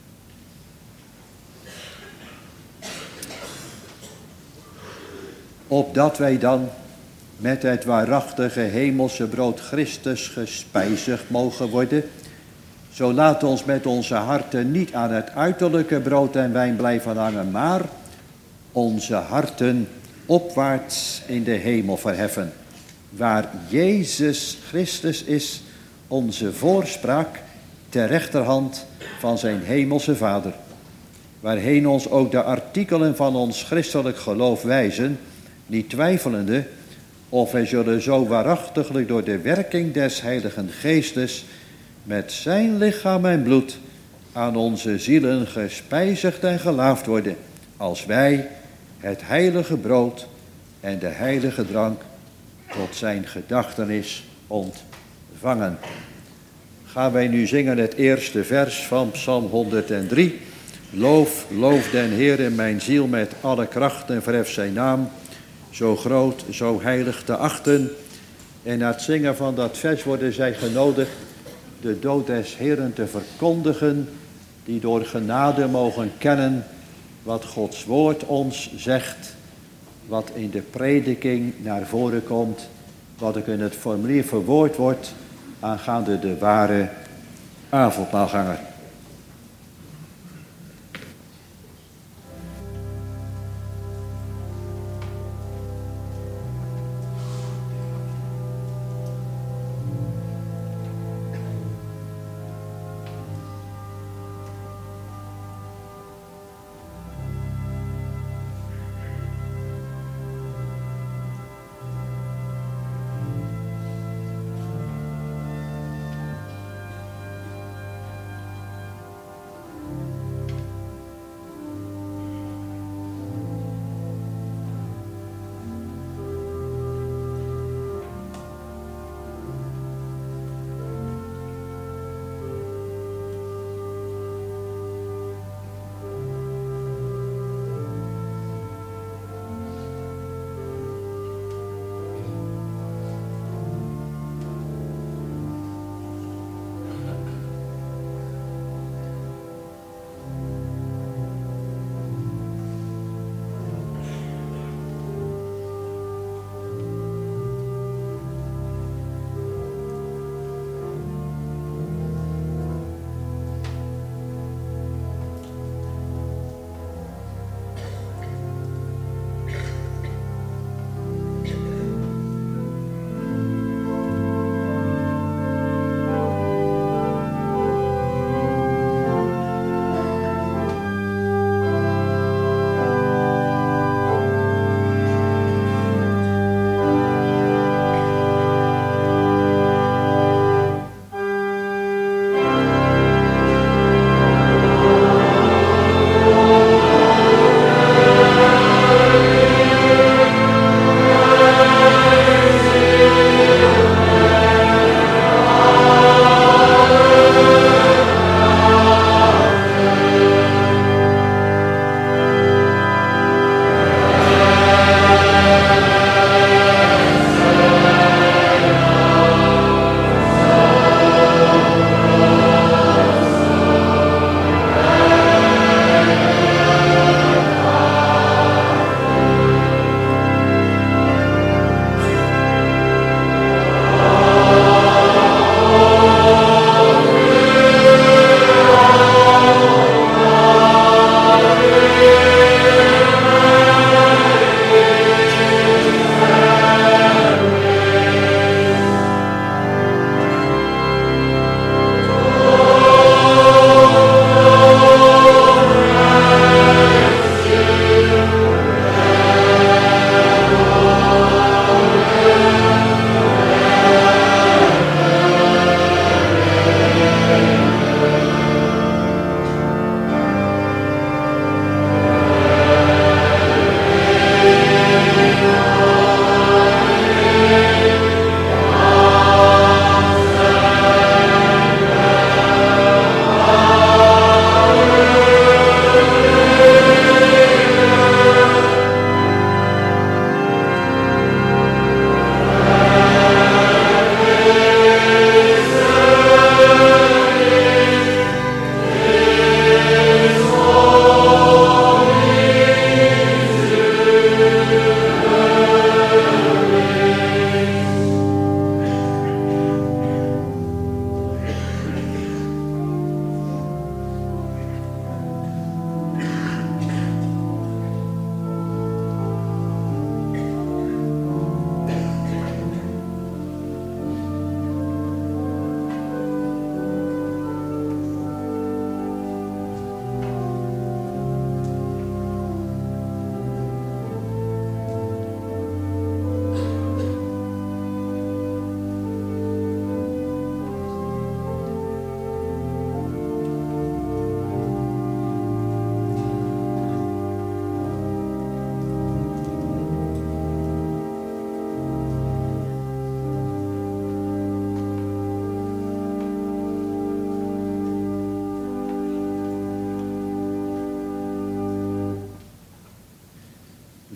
Opdat wij dan met het waarachtige hemelse brood Christus gespijzigd mogen worden, zo laat ons met onze harten niet aan het uiterlijke brood en wijn blijven hangen, maar onze harten opwaarts in de hemel verheffen, waar Jezus Christus is, onze voorspraak ter rechterhand van zijn hemelse Vader, waarheen ons ook de artikelen van ons christelijk geloof wijzen, niet twijfelende of wij zullen zo waarachtiglijk door de werking des Heiligen Geestes met zijn lichaam en bloed aan onze zielen gespijzigd en gelaafd worden, als wij het heilige brood en de heilige drank tot zijn gedachtenis ontvangen. Gaan wij nu zingen het eerste vers van Psalm honderddrie. Loof, loof den Heere mijn ziel met alle kracht en verhef zijn naam, zo groot, zo heilig te achten. En na het zingen van dat vers worden zij genodigd de dood des Heeren te verkondigen, die door genade mogen kennen wat Gods woord ons zegt, wat in de prediking naar voren komt, wat ook in het formulier verwoord wordt aangaande de ware avondmaalganger.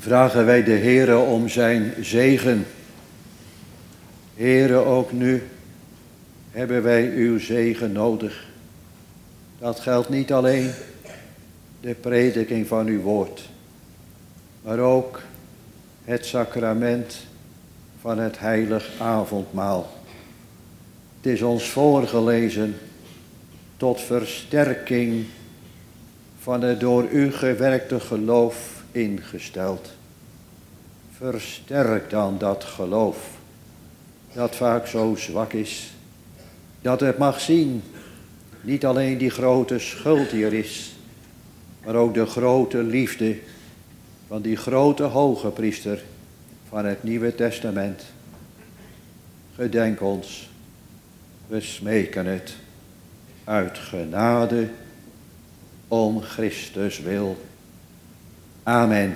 vragen wij de Heere om zijn zegen. Heere, ook nu hebben wij uw zegen nodig. Dat geldt niet alleen de prediking van uw woord, maar ook het sacrament van het heilig avondmaal. Het is ons voorgelezen tot versterking van het door u gewerkte geloof ingesteld. Versterk dan dat geloof, dat vaak zo zwak is, dat het mag zien, niet alleen die grote schuld die er is, maar ook de grote liefde van die grote hoge priester van het Nieuwe Testament. Gedenk ons, we smeken het uit genade om Christus wil. Amen.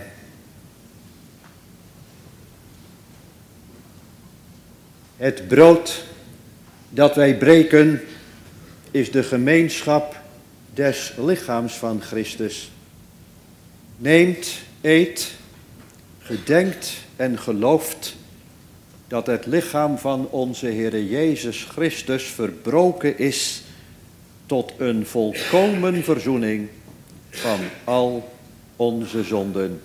Het brood dat wij breken is de gemeenschap des lichaams van Christus. Neemt, eet, gedenkt en gelooft dat het lichaam van onze Heere Jezus Christus verbroken is tot een volkomen verzoening van al onze zonden.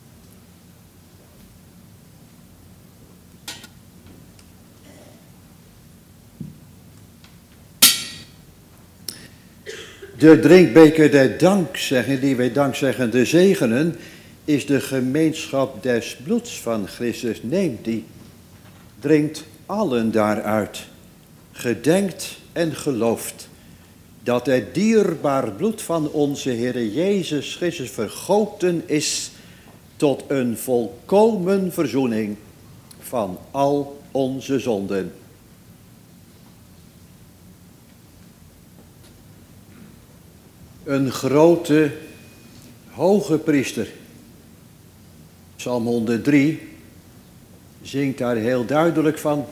De drinkbeker der dankzegging, die wij dankzeggende zegenen, is de gemeenschap des bloeds van Christus. Neemt die, drinkt allen daaruit, gedenkt en gelooft dat het dierbaar bloed van onze Heere Jezus Christus vergoten is tot een volkomen verzoening van al onze zonden. Een grote hoge priester, Psalm honderddrie, zingt daar heel duidelijk van.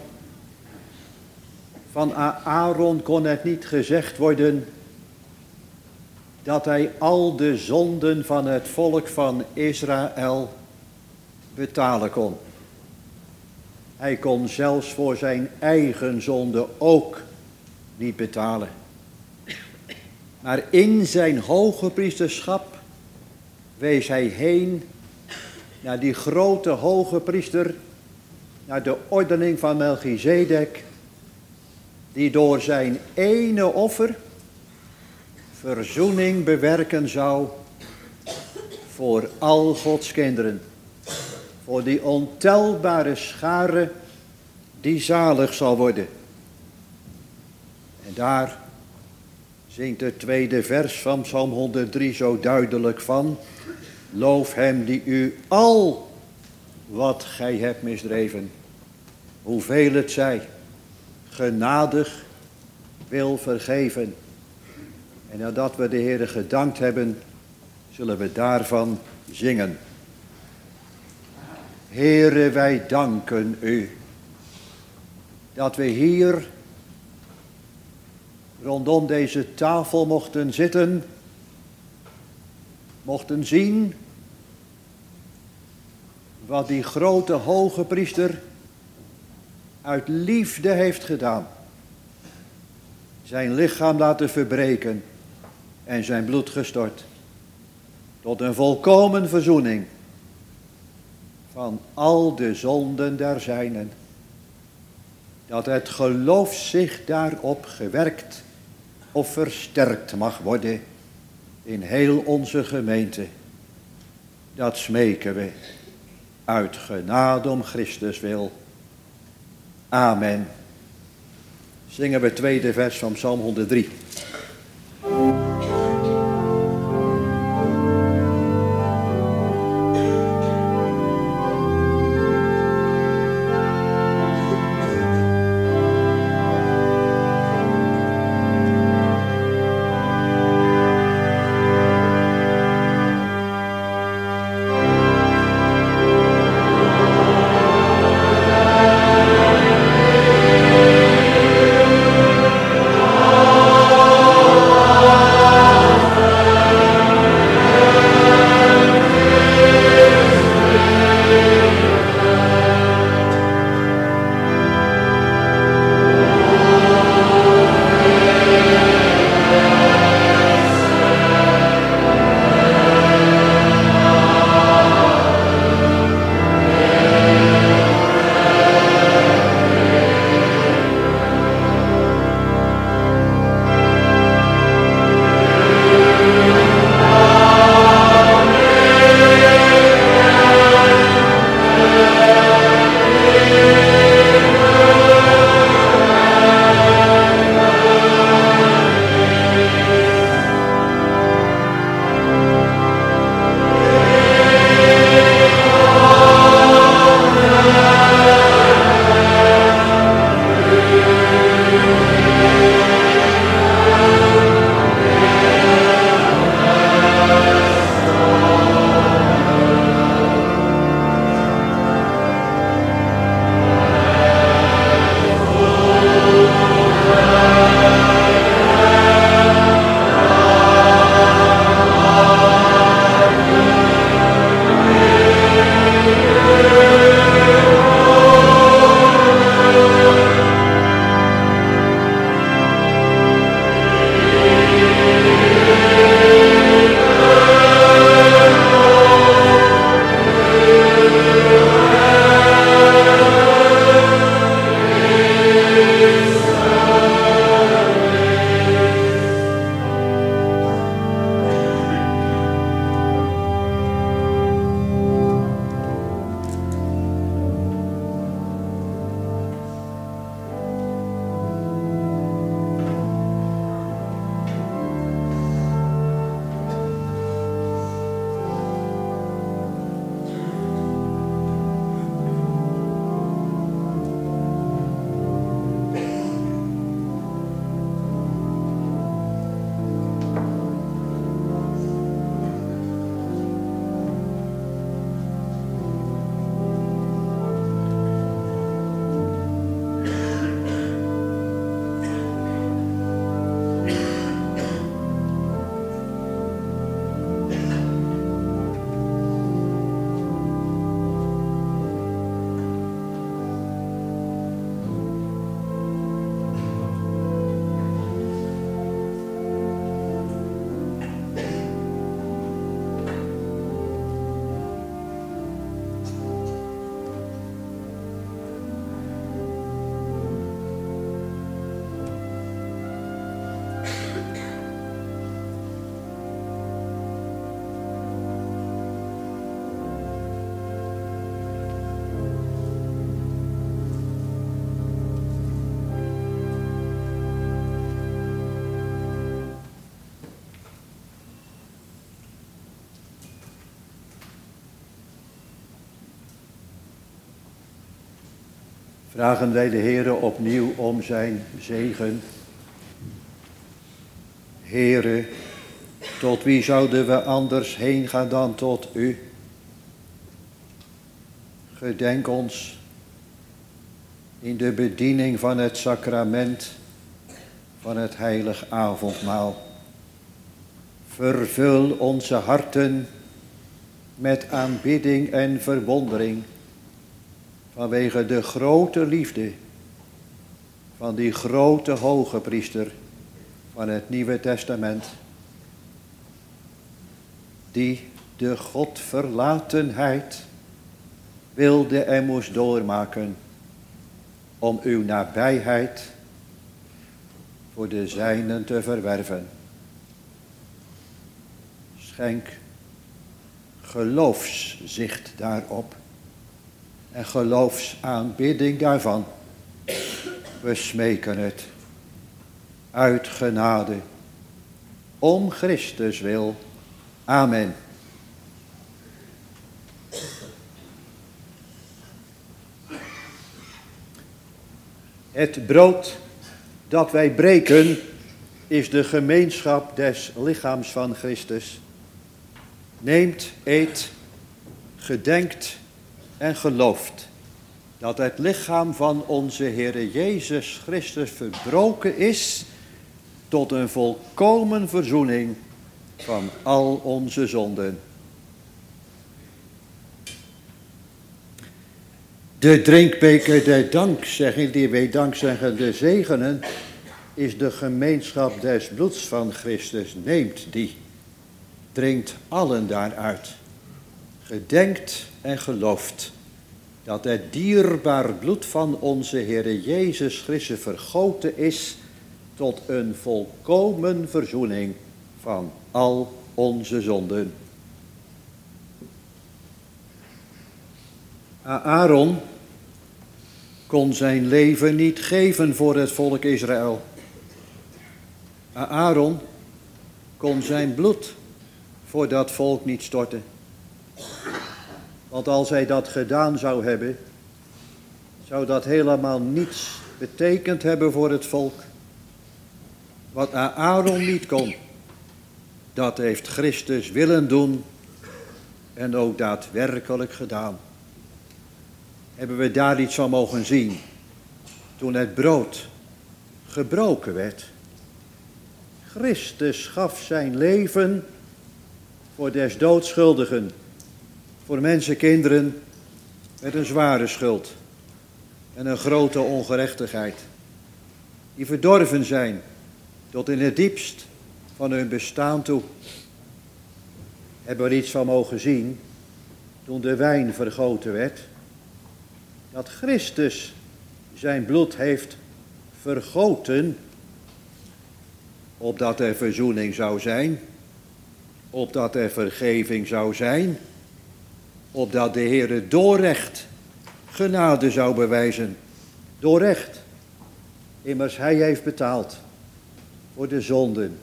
Van Aaron kon het niet gezegd worden dat hij al de zonden van het volk van Israël betalen kon. Hij kon zelfs voor zijn eigen zonde ook niet betalen. Maar in zijn hoge priesterschap wees hij heen naar die grote hoge priester, naar de ordening van Melchizedek, die door zijn ene offer verzoening bewerken zou voor al Gods kinderen. Voor die ontelbare schare die zalig zal worden. En daar zingt het tweede vers van Psalm honderddrie zo duidelijk van. Loof hem die u al wat gij hebt misdreven, hoeveel het zij, genadig wil vergeven. En nadat we de Heere gedankt hebben, zullen we daarvan zingen. Heere, wij danken u dat we hier rondom deze tafel mochten zitten, mochten zien wat die grote hoge priester uit liefde heeft gedaan. Zijn lichaam laten verbreken en zijn bloed gestort tot een volkomen verzoening van al de zonden der zijnen. Dat het geloof zich daarop gewerkt of versterkt mag worden in heel onze gemeente. Dat smeken we uit genade om Christus wil. Amen. Zingen we het tweede vers van Psalm honderddrie. Oh vragen wij de Heere opnieuw om zijn zegen. Heere, tot wie zouden we anders heen gaan dan tot u? Gedenk ons in de bediening van het sacrament van het heilig avondmaal. Vervul onze harten met aanbidding en verwondering vanwege de grote liefde van die grote hoge priester van het Nieuwe Testament, die de Godverlatenheid wilde en moest doormaken om uw nabijheid voor de zijnen te verwerven. Schenk geloofszicht daarop en geloofsaanbidding daarvan. We smeken het uit genade, om Christus wil. Amen. Het brood dat wij breken is de gemeenschap des lichaams van Christus. Neemt, eet, gedenkt en gelooft dat het lichaam van onze Heere Jezus Christus verbroken is tot een volkomen verzoening van al onze zonden. De drinkbeker der dankzegging, die wij dankzeggende zegenen, is de gemeenschap des bloeds van Christus. Neemt die, drinkt allen daaruit, gedenkt en gelooft dat het dierbaar bloed van onze Heere Jezus Christus vergoten is tot een volkomen verzoening van al onze zonden. Aaron kon zijn leven niet geven voor het volk Israël. Aaron kon zijn bloed voor dat volk niet storten. Want als hij dat gedaan zou hebben, zou dat helemaal niets betekend hebben voor het volk. Wat Aaron niet kon, dat heeft Christus willen doen en ook daadwerkelijk gedaan. Hebben we daar iets van mogen zien toen het brood gebroken werd. Christus gaf zijn leven voor des doods schuldigen, voor mensenkinderen met een zware schuld en een grote ongerechtigheid, die verdorven zijn tot in het diepst van hun bestaan toe. Hebben we er iets van mogen zien toen de wijn vergoten werd, dat Christus zijn bloed heeft vergoten, opdat er verzoening zou zijn, opdat er vergeving zou zijn, opdat de Heere door recht genade zou bewijzen. Door recht. Immers hij heeft betaald voor de zonden.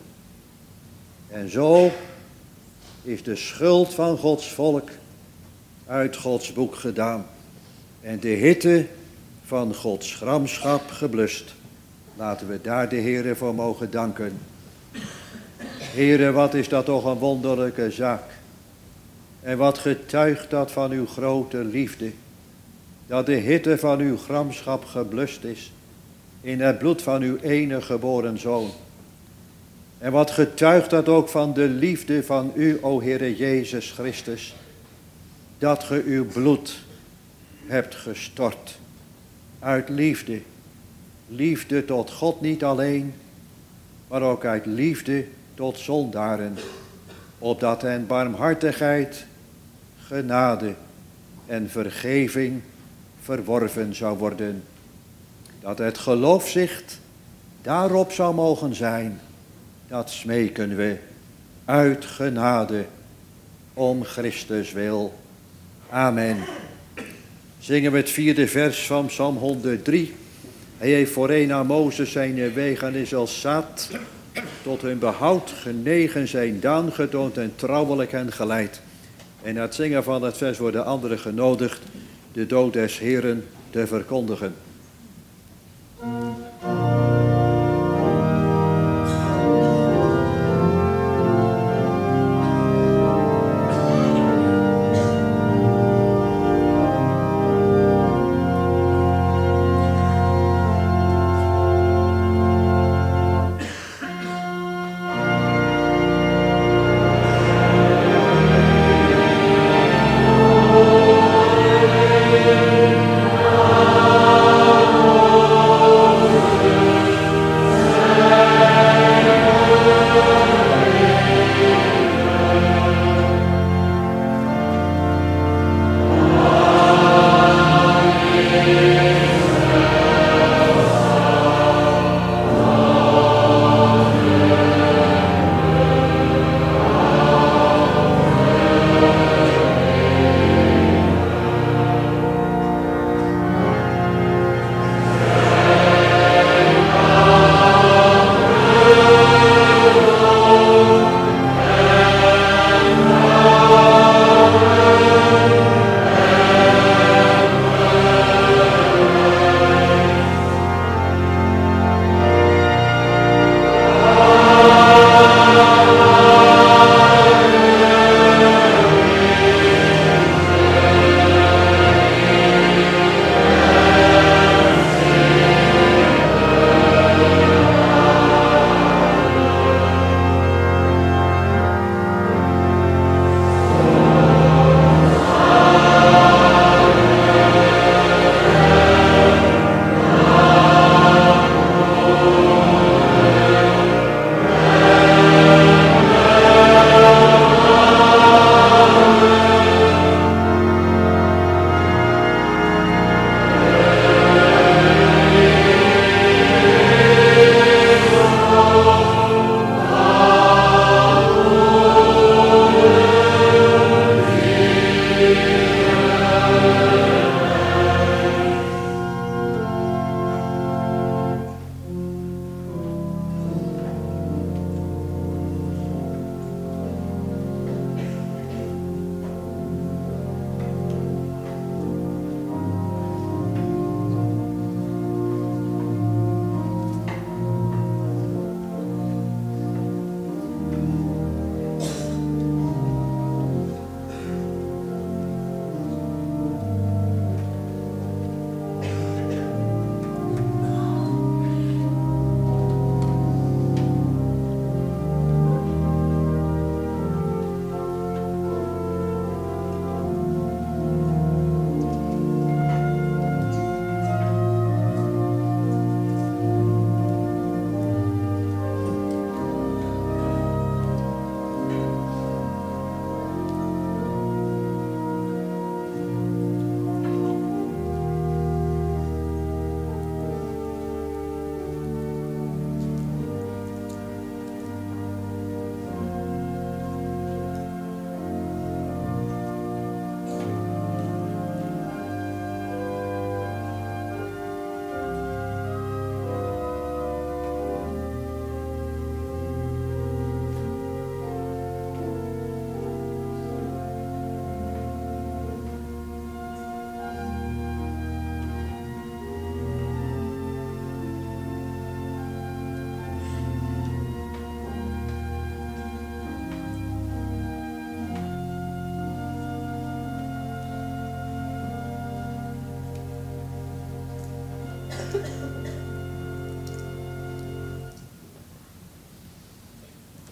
En zo is de schuld van Gods volk uit Gods boek gedaan. En de hitte van Gods gramschap geblust. Laten we daar de Heere voor mogen danken. Heere, wat is dat toch een wonderlijke zaak. En wat getuigt dat van uw grote liefde. Dat de hitte van uw gramschap geblust is in het bloed van uw enige geboren Zoon. En wat getuigt dat ook van de liefde van u, o Heere Jezus Christus. Dat ge uw bloed hebt gestort uit liefde. Liefde tot God niet alleen, maar ook uit liefde tot zondaren. Opdat hen barmhartigheid, genade en vergeving verworven zou worden. Dat het geloofzicht daarop zou mogen zijn. Dat smeken we uit genade om Christus wil. Amen. Zingen we het vierde vers van Psalm honderddrie. Hij heeft voorheen aan Mozes zijn wegen is als zaad, tot hun behoud genegen zijn daan getoond en trouwelijk hen geleid. En na het zingen van het vers worden anderen genodigd de dood des Heeren te verkondigen.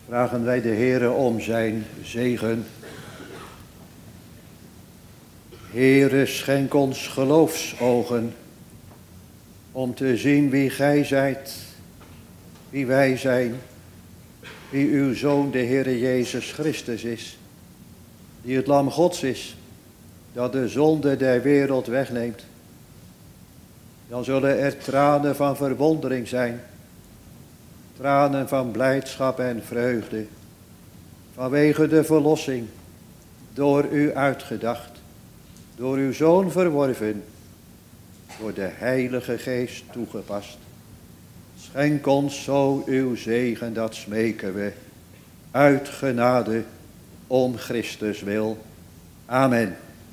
vragen wij de Heere om zijn zegen. Heere, schenk ons geloofsogen om te zien wie gij zijt, wie wij zijn, wie uw Zoon de Heere Jezus Christus is, die het Lam Gods is, dat de zonde der wereld wegneemt. Dan zullen er tranen van verwondering zijn, tranen van blijdschap en vreugde, vanwege de verlossing, door u uitgedacht, door uw Zoon verworven, door de Heilige Geest toegepast. Schenk ons zo uw zegen, dat smeken we, uit genade, om Christus wil. Amen.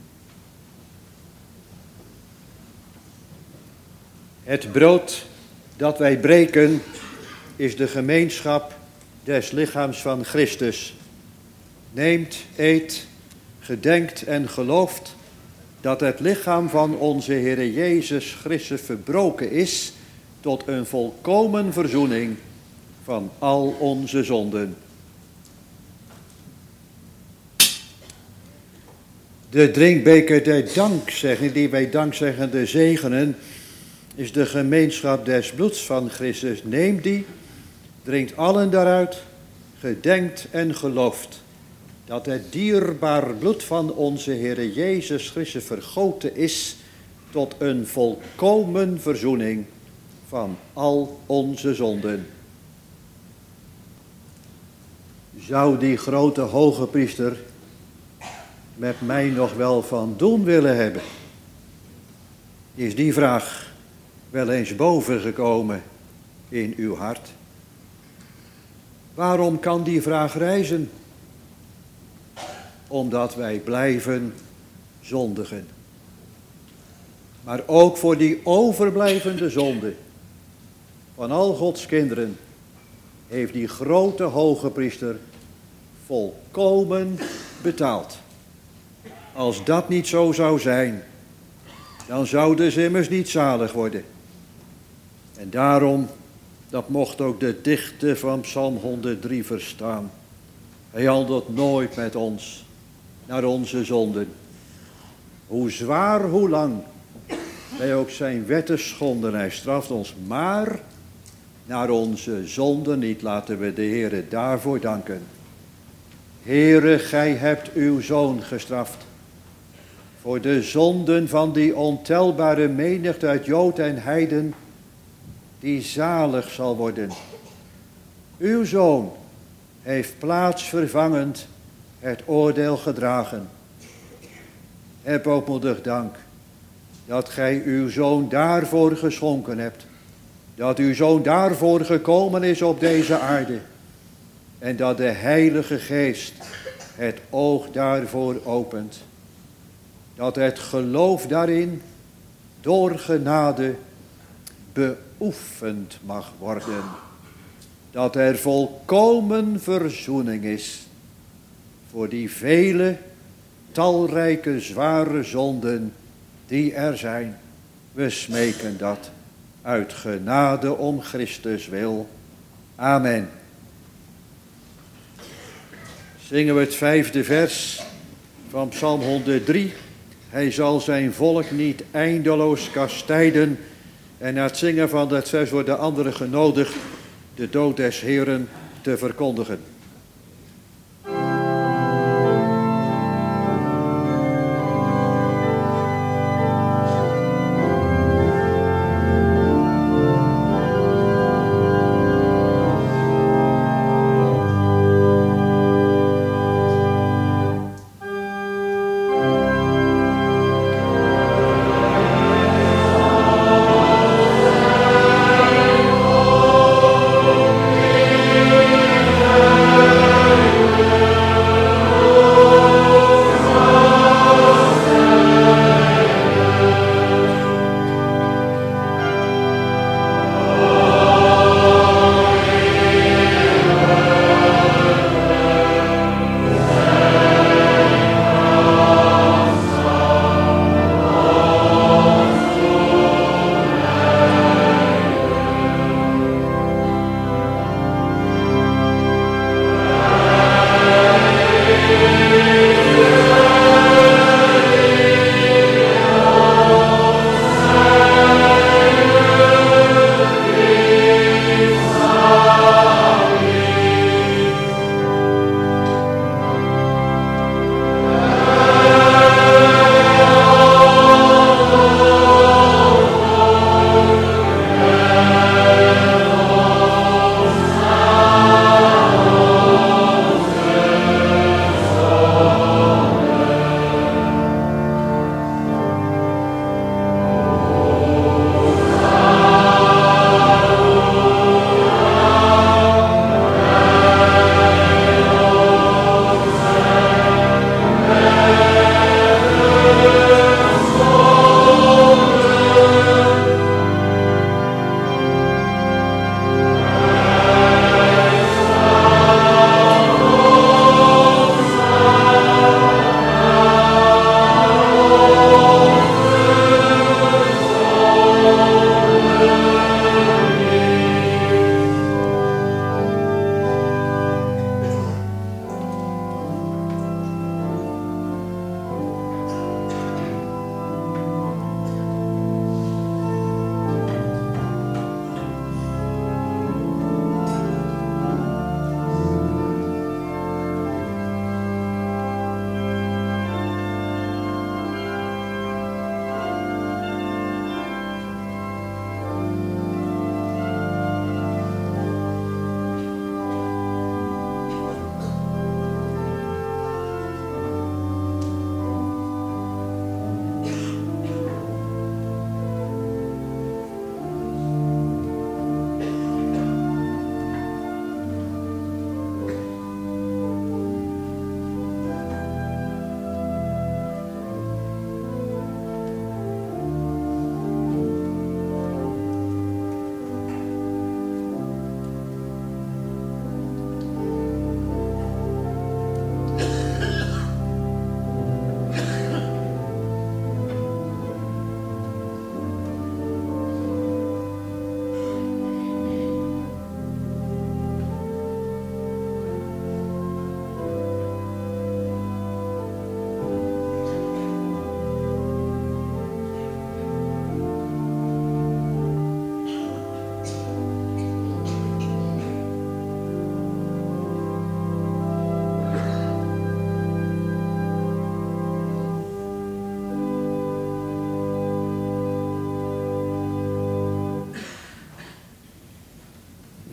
Het brood dat wij breken is de gemeenschap des lichaams van Christus. Neemt, eet, gedenkt en gelooft dat het lichaam van onze Heere Jezus Christus verbroken is tot een volkomen verzoening van al onze zonden. De drinkbeker der dankzegging, die wij dankzeggende zegenen, is de gemeenschap des bloeds van Christus. Neem die, drinkt allen daaruit, gedenkt en gelooft dat het dierbaar bloed van onze Heere Jezus Christus vergoten is tot een volkomen verzoening van al onze zonden. Zou die grote hoge priester met mij nog wel van doen willen hebben? Is die vraag wel eens bovengekomen in uw hart? Waarom kan die vraag rijzen? Omdat wij blijven zondigen. Maar ook voor die overblijvende zonde van al Gods kinderen heeft die grote hoge priester volkomen betaald. Als dat niet zo zou zijn, dan zouden ze immers niet zalig worden. En daarom, dat mocht ook de dichter van Psalm honderddrie verstaan. Hij handelt nooit met ons naar onze zonden. Hoe zwaar, hoe lang wij ook zijn wetten schonden, hij straft ons, maar naar onze zonden niet. Laten we de Heere daarvoor danken. Heere, gij hebt uw Zoon gestraft voor de zonden van die ontelbare menigte uit Jood en Heiden, die zalig zal worden. Uw Zoon heeft plaatsvervangend het oordeel gedragen. Heb ootmoedig dank dat gij uw Zoon daarvoor geschonken hebt. Dat uw Zoon daarvoor gekomen is op deze aarde. En dat de Heilige Geest het oog daarvoor opent. Dat het geloof daarin door genade beoefend mag worden. Dat er volkomen verzoening is voor die vele, talrijke, zware zonden die er zijn. We smeken dat uit genade om Christus wil. Amen. Zingen we het vijfde vers van Psalm honderddrie. Hij zal zijn volk niet eindeloos kastijden. En na het zingen van dat vers worden anderen genodigd de dood des Heeren te verkondigen. Amen.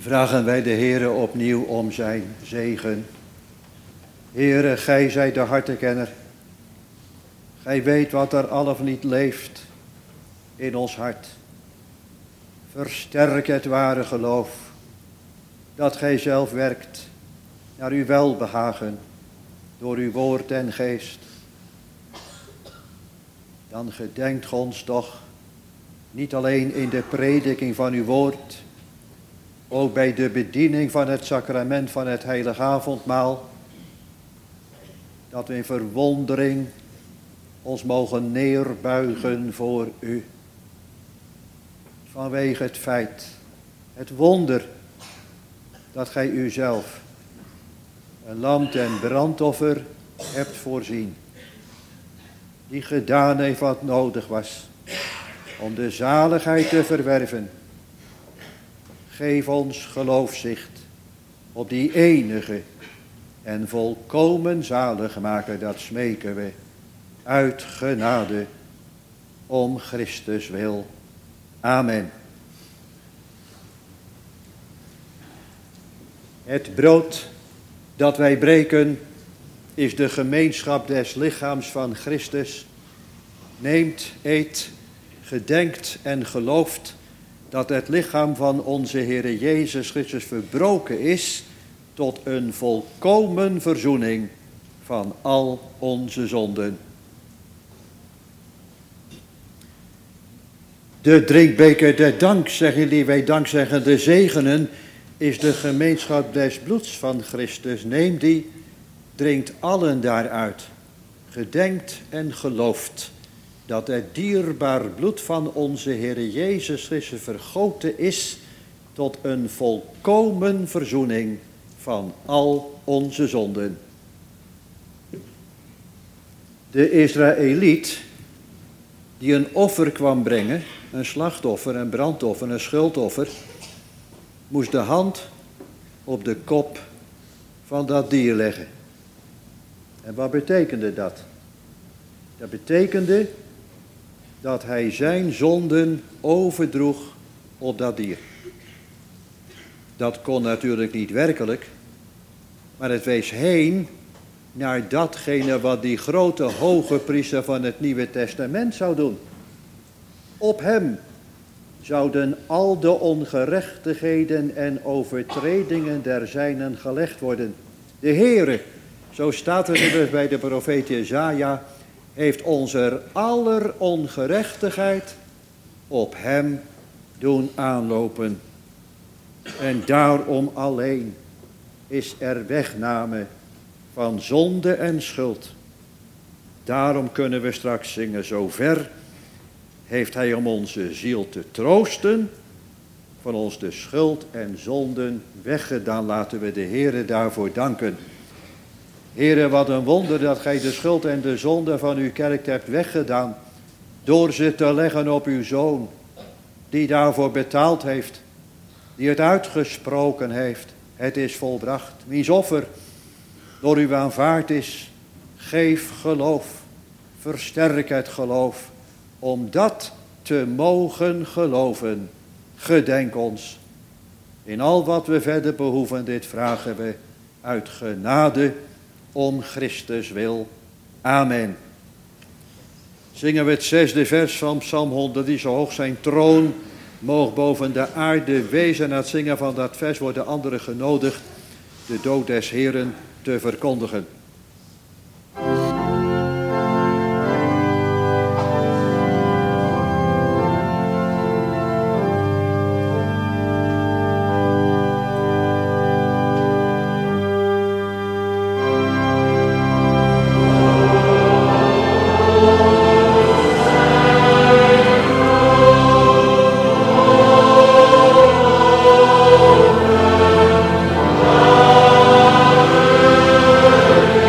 vragen wij de Heere opnieuw om zijn zegen. Heere, gij zijt de hartenkenner. Gij weet wat er al of niet leeft in ons hart. Versterk het ware geloof dat gij zelf werkt naar uw welbehagen door uw woord en geest. Dan gedenkt ons toch niet alleen in de prediking van uw woord, ook bij de bediening van het sacrament van het heilige avondmaal, dat we in verwondering ons mogen neerbuigen voor u. Vanwege het feit, het wonder, dat gij uzelf een lam ten brandoffer hebt voorzien, die gedaan heeft wat nodig was om de zaligheid te verwerven. Geef ons geloofzicht op die enige en volkomen zaligmaker, dat smeken we uit genade om Christus wil. Amen. Het brood dat wij breken is de gemeenschap des lichaams van Christus. Neemt, eet, gedenkt en gelooft dat het lichaam van onze Heere Jezus Christus verbroken is tot een volkomen verzoening van al onze zonden. De drinkbeker der dankzegging die wij dankzeggende zegenen is de gemeenschap des bloeds van Christus. Neem die, drinkt allen daaruit, gedenkt en gelooft dat het dierbaar bloed van onze Heere Jezus Christus vergoten is tot een volkomen verzoening van al onze zonden. De Israëliet die een offer kwam brengen, een slachtoffer, een brandoffer, een schuldoffer, moest de hand op de kop van dat dier leggen. En wat betekende dat? Dat betekende dat hij zijn zonden overdroeg op dat dier. Dat kon natuurlijk niet werkelijk, maar het wees heen naar datgene wat die grote hoge priester van het Nieuwe Testament zou doen. Op hem zouden al de ongerechtigheden en overtredingen der zijnen gelegd worden. De Heere, zo staat het er dus bij de profeet Jesaja, heeft onze aller ongerechtigheid op hem doen aanlopen. En daarom alleen is er wegname van zonde en schuld. Daarom kunnen we straks zingen, zover heeft hij om onze ziel te troosten, van ons de schuld en zonden weggedaan. Laten we de Heere daarvoor danken. Heere, wat een wonder dat gij de schuld en de zonde van uw kerk hebt weggedaan, door ze te leggen op uw Zoon, die daarvoor betaald heeft, die het uitgesproken heeft. Het is volbracht. Wiens offer door u aanvaard is, geef geloof, versterk het geloof, om dat te mogen geloven. Gedenk ons. In al wat we verder behoeven, dit vragen we uit genade om Christus wil. Amen. Zingen we het zesde vers van Psalm honderd, die zo hoog zijn troon moog boven de aarde wezen. Na het zingen van dat vers worden anderen genodigd de dood des Heeren te verkondigen. Amen.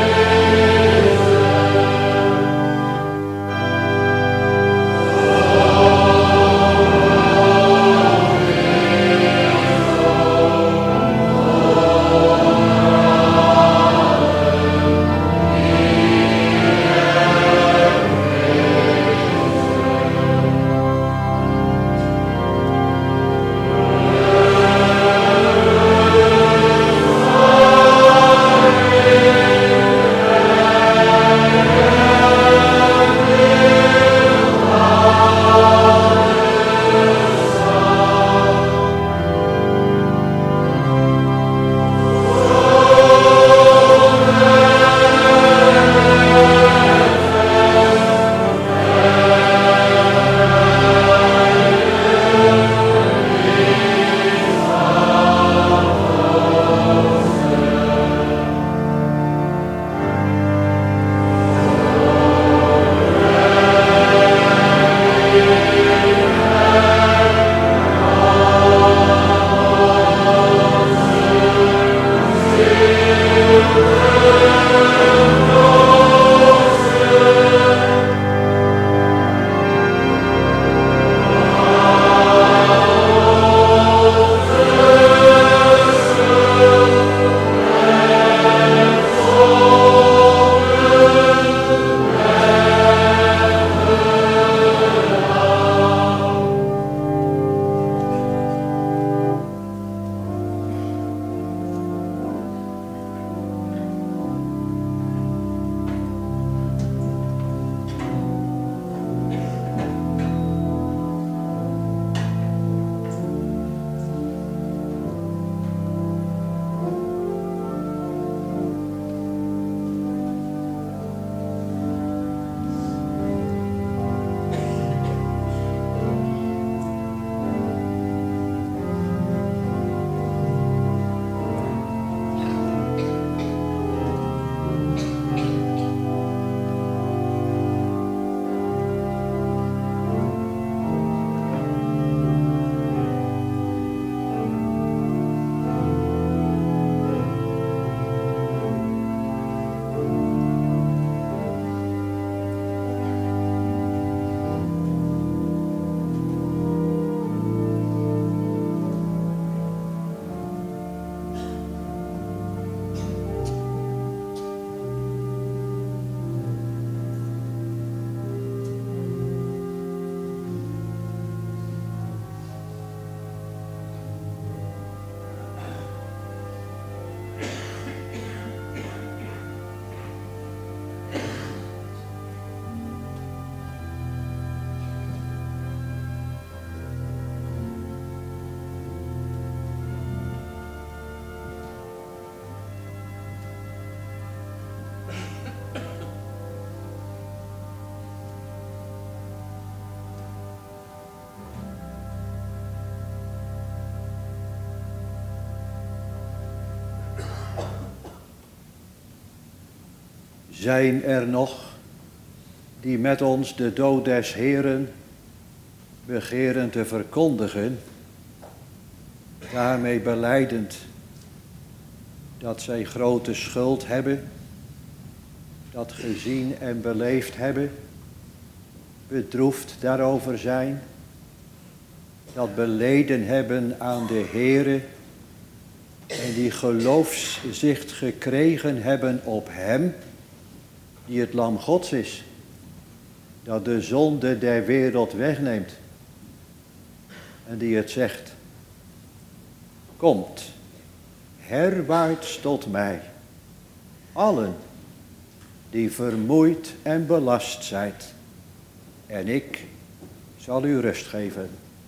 Zijn er nog die met ons de dood des Heeren begeren te verkondigen, daarmee belijdend dat zij grote schuld hebben, dat gezien en beleefd hebben, bedroefd daarover zijn, dat beleden hebben aan de Heere en die geloofszicht gekregen hebben op Hem, die het Lam Gods is, dat de zonde der wereld wegneemt en die het zegt: komt, herwaarts tot mij, allen die vermoeid en belast zijt, en ik zal u rust geven.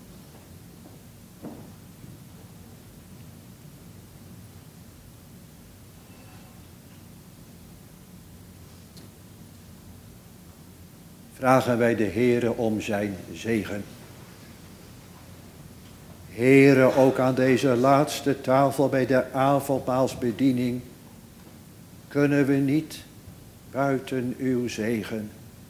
Vragen wij de Heere om zijn zegen. Heere, ook aan deze laatste tafel bij de avondmaalsbediening kunnen we niet buiten uw zegen.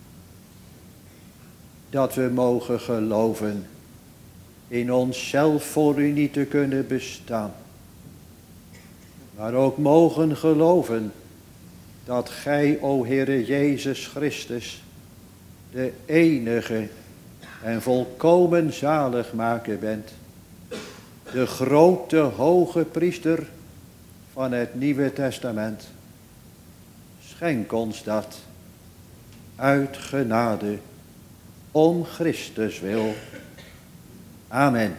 Dat we mogen geloven in onszelf voor u niet te kunnen bestaan. Maar ook mogen geloven dat gij, o Heere Jezus Christus, de enige en volkomen zaligmaker bent. De grote hoge priester van het Nieuwe Testament. Schenk ons dat uit genade om Christus wil. Amen.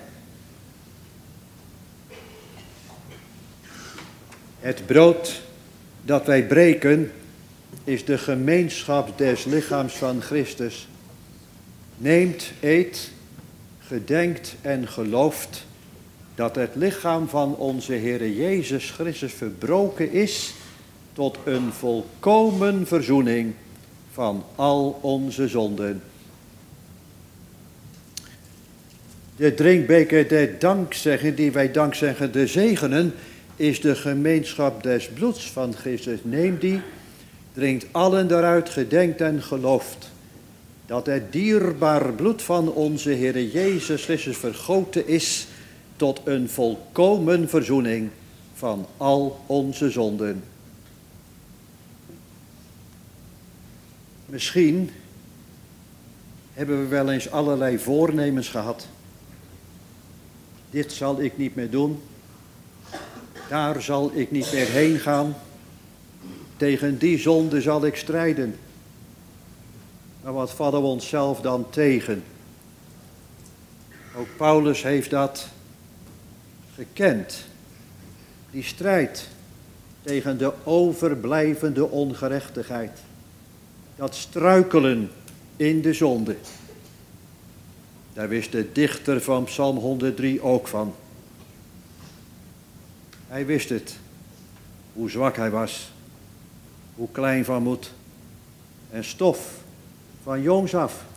Het brood dat wij breken is de gemeenschap des lichaams van Christus. Neemt, eet, gedenkt en gelooft dat het lichaam van onze Heere Jezus Christus verbroken is tot een volkomen verzoening van al onze zonden. De drinkbeker der dankzegging die wij dankzeggen de zegenen is de gemeenschap des bloeds van Christus. Neem die, drinkt allen daaruit, gedenkt en gelooft dat het dierbaar bloed van onze Heere Jezus Christus vergoten is tot een volkomen verzoening van al onze zonden. Misschien hebben we wel eens allerlei voornemens gehad. Dit zal ik niet meer doen. Daar zal ik niet meer heen gaan. Tegen die zonde zal ik strijden. Maar wat vallen we onszelf dan tegen? Ook Paulus heeft dat gekend. Die strijd tegen de overblijvende ongerechtigheid. Dat struikelen in de zonde. Daar wist de dichter van Psalm honderddrie ook van. Hij wist het. Hoe zwak hij was. Hoe klein van moed. En stof van jongs af.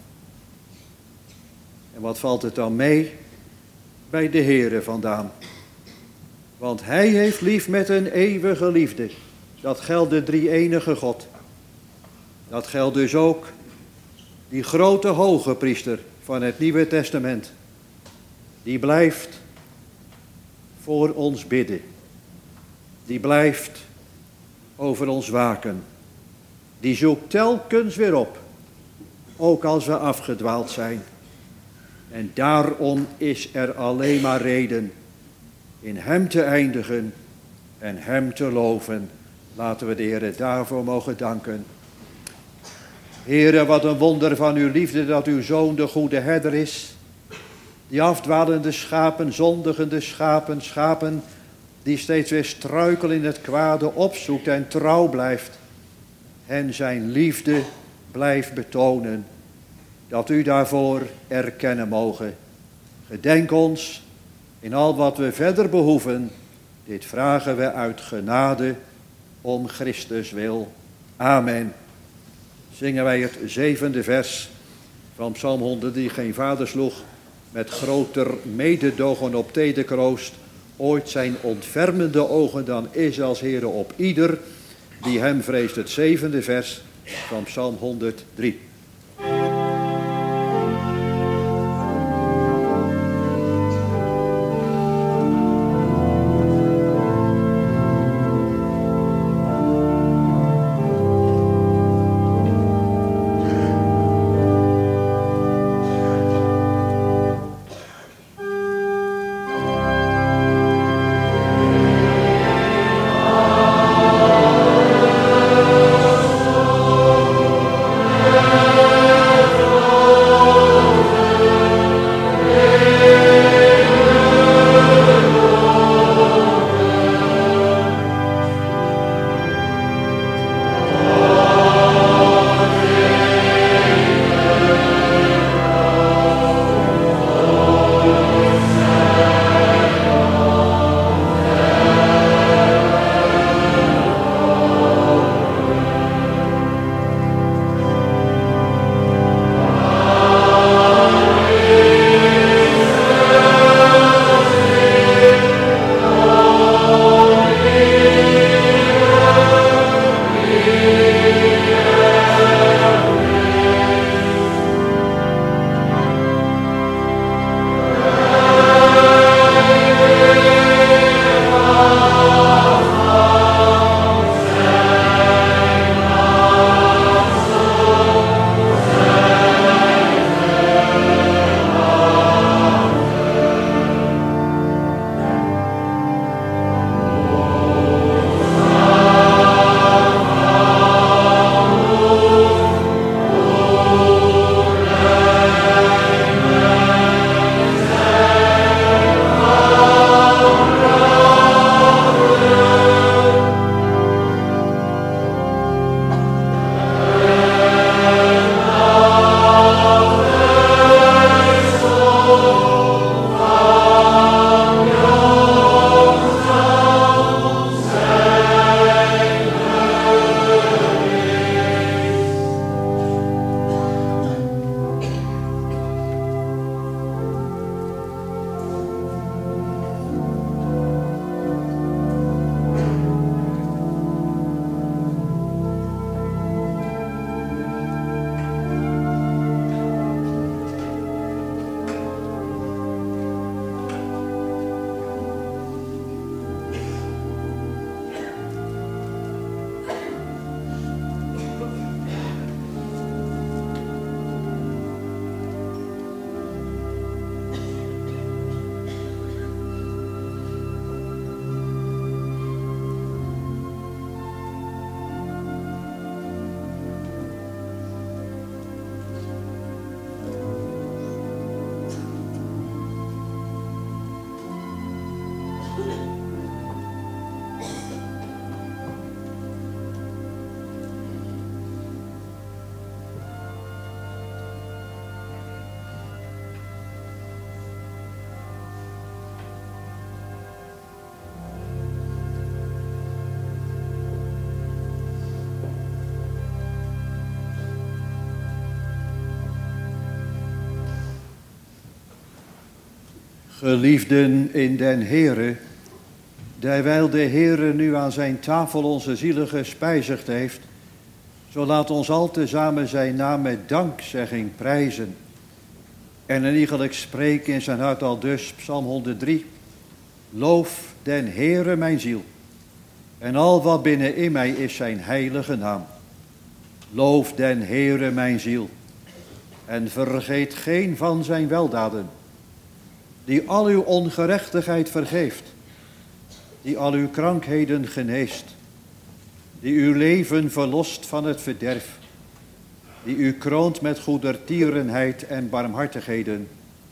En wat valt het dan mee? Bij de Heere vandaan. Want hij heeft lief met een eeuwige liefde. Dat geldt de drie-enige God. Dat geldt dus ook die grote hoge priester van het Nieuwe Testament. Die blijft voor ons bidden. Die blijft over ons waken. Die zoekt telkens weer op. Ook als we afgedwaald zijn. En daarom is er alleen maar reden in hem te eindigen en hem te loven. Laten we de Heere daarvoor mogen danken. Heere, wat een wonder van uw liefde dat uw Zoon de goede herder is. Die afdwalende schapen, zondigende schapen, schapen die steeds weer struikelen in het kwade opzoekt en trouw blijft. En zijn liefde blijft betonen. Dat u daarvoor erkennen mogen. Gedenk ons in al wat we verder behoeven. Dit vragen we uit genade om Christus wil. Amen. Zingen wij het zevende vers van Psalm honderd, die geen vader sloeg, met groter mededogen op tederkroost, ooit zijn ontfermende ogen dan Israëls Heere op ieder, die hem vreest, het zevende vers van Psalm honderddrie. Geliefden in den Heere, derwijl de Heere nu aan zijn tafel onze zielen gespijzigd heeft, zo laat ons al tezamen zijn naam met dankzegging prijzen. En een iegelijk spreken in zijn hart al dus, Psalm honderddrie. Loof den Heere mijn ziel, en al wat binnen in mij is zijn heilige naam. Loof den Heere mijn ziel, en vergeet geen van zijn weldaden, die al uw ongerechtigheid vergeeft, die al uw krankheden geneest, die uw leven verlost van het verderf, die u kroont met goedertierenheid en barmhartigheden.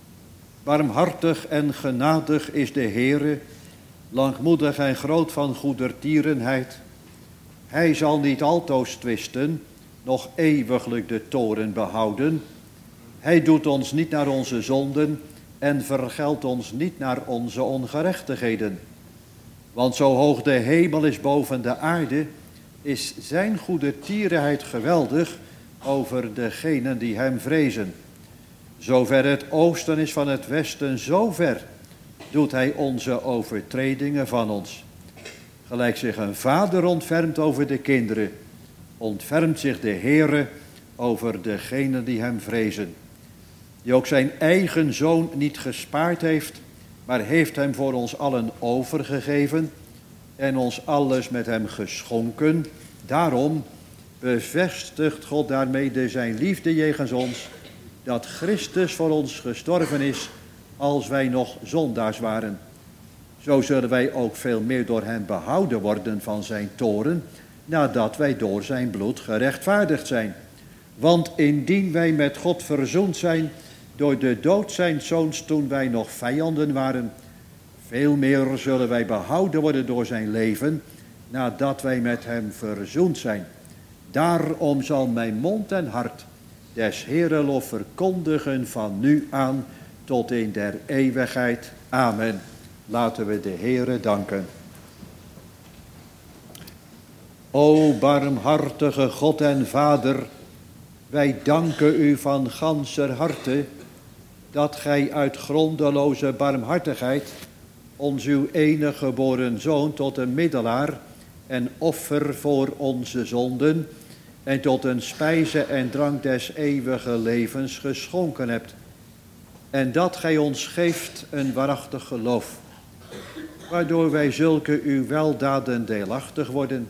Barmhartig en genadig is de Heere, langmoedig en groot van goedertierenheid. Hij zal niet altoos twisten, nog eeuwiglijk de toorn behouden. Hij doet ons niet naar onze zonden en vergeldt ons niet naar onze ongerechtigheden. Want zo hoog de hemel is boven de aarde, is zijn goedertierenheid geweldig over degenen die hem vrezen. Zover het oosten is van het westen, zo ver doet hij onze overtredingen van ons. Gelijk zich een vader ontfermt over de kinderen, ontfermt zich de Heere over degenen die hem vrezen. Die ook zijn eigen zoon niet gespaard heeft, maar heeft hem voor ons allen overgegeven en ons alles met hem geschonken. Daarom bevestigt God daarmee zijn liefde jegens ons, dat Christus voor ons gestorven is als wij nog zondaars waren. Zo zullen wij ook veel meer door hem behouden worden van zijn toorn, nadat wij door zijn bloed gerechtvaardigd zijn. Want indien wij met God verzoend zijn door de dood zijn zoons toen wij nog vijanden waren, veel meer zullen wij behouden worden door zijn leven, nadat wij met hem verzoend zijn. Daarom zal mijn mond en hart des Heeren lof verkondigen van nu aan tot in der eeuwigheid. Amen. Laten we de Heere danken. O barmhartige God en Vader, wij danken u van ganser harte dat gij uit grondeloze barmhartigheid ons uw enige geboren zoon tot een middelaar en offer voor onze zonden en tot een spijze en drank des eeuwige levens geschonken hebt. En dat gij ons geeft een waarachtig geloof, waardoor wij zulke uw weldaden deelachtig worden.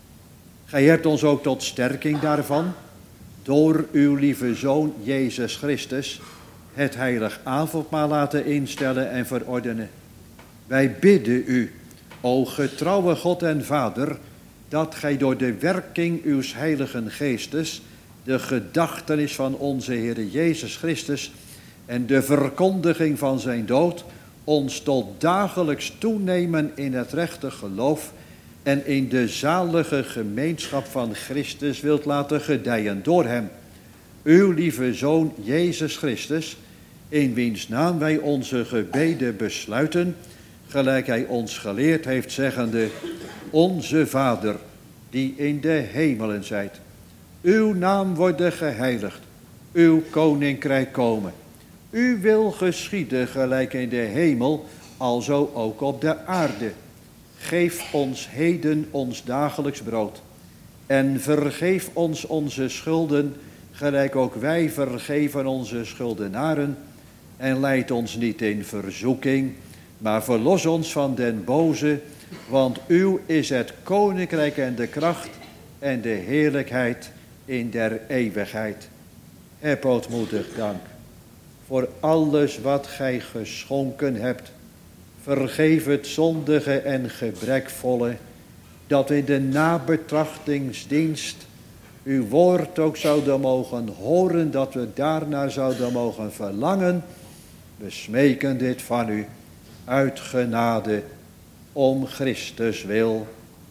Gij hebt ons ook tot sterking daarvan, door uw lieve Zoon Jezus Christus, het heilig avondmaal laten instellen en verordenen. Wij bidden u, o getrouwe God en Vader, dat gij door de werking uws heiligen geestes de gedachtenis van onze Heer Jezus Christus en de verkondiging van zijn dood ons tot dagelijks toenemen in het rechte geloof en in de zalige gemeenschap van Christus wilt laten gedijen door hem, uw lieve Zoon Jezus Christus, in wiens naam wij onze gebeden besluiten, gelijk hij ons geleerd heeft, zeggende: Onze Vader, die in de hemelen zijt, uw naam worden geheiligd, uw koninkrijk komen. Uw wil geschieden gelijk in de hemel, alzo ook op de aarde. Geef ons heden ons dagelijks brood. En vergeef ons onze schulden, gelijk ook wij vergeven onze schuldenaren. En leid ons niet in verzoeking, maar verlos ons van den boze. Want uw is het koninkrijk en de kracht en de heerlijkheid in der eeuwigheid. Heb ootmoedig dank voor alles wat gij geschonken hebt. Vergeef het zondige en gebrekvolle, dat in de nabetrachtingsdienst uw woord ook zouden mogen horen, dat we daarnaar zouden mogen verlangen. We smeken dit van u uit genade, om Christus wil.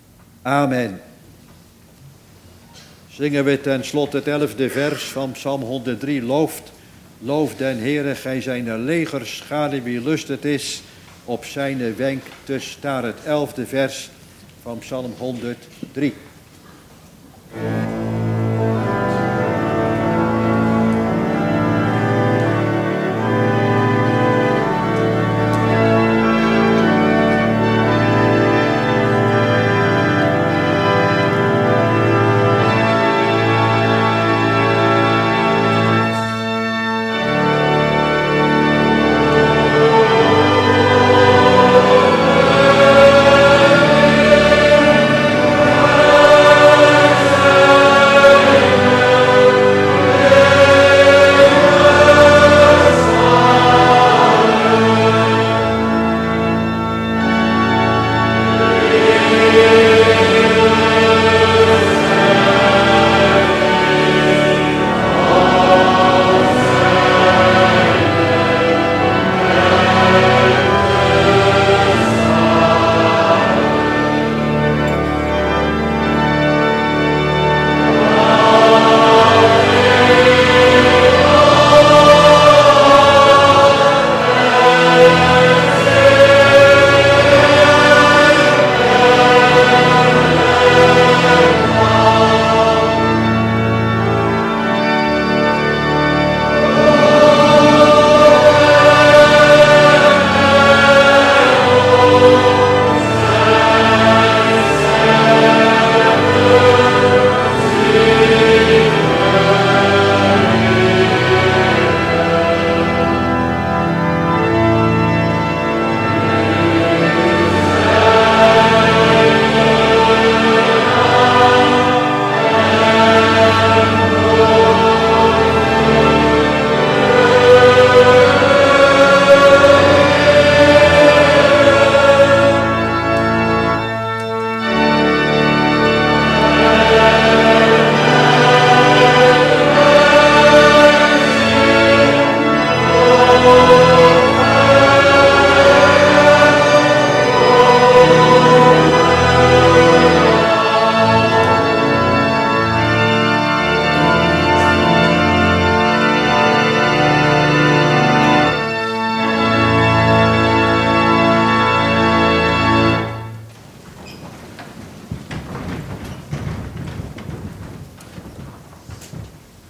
Amen. Zingen we ten slotte het elfde vers van Psalm honderddrie. Looft, loof den Heere, gij zijn legerschade, wie lust het is op zijn wenk te staan. Het elfde vers van Psalm honderddrie. Amen.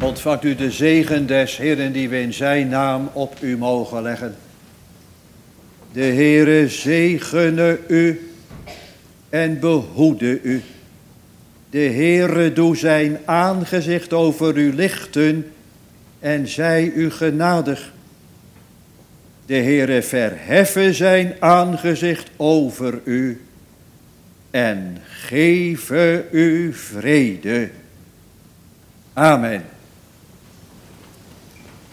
Ontvangt u de zegen des Heeren die we in zijn naam op u mogen leggen. De Heere zegene u en behoede u. De Heere doe zijn aangezicht over u lichten en zij u genadig. De Heere verheffe zijn aangezicht over u en geven u vrede. Amen.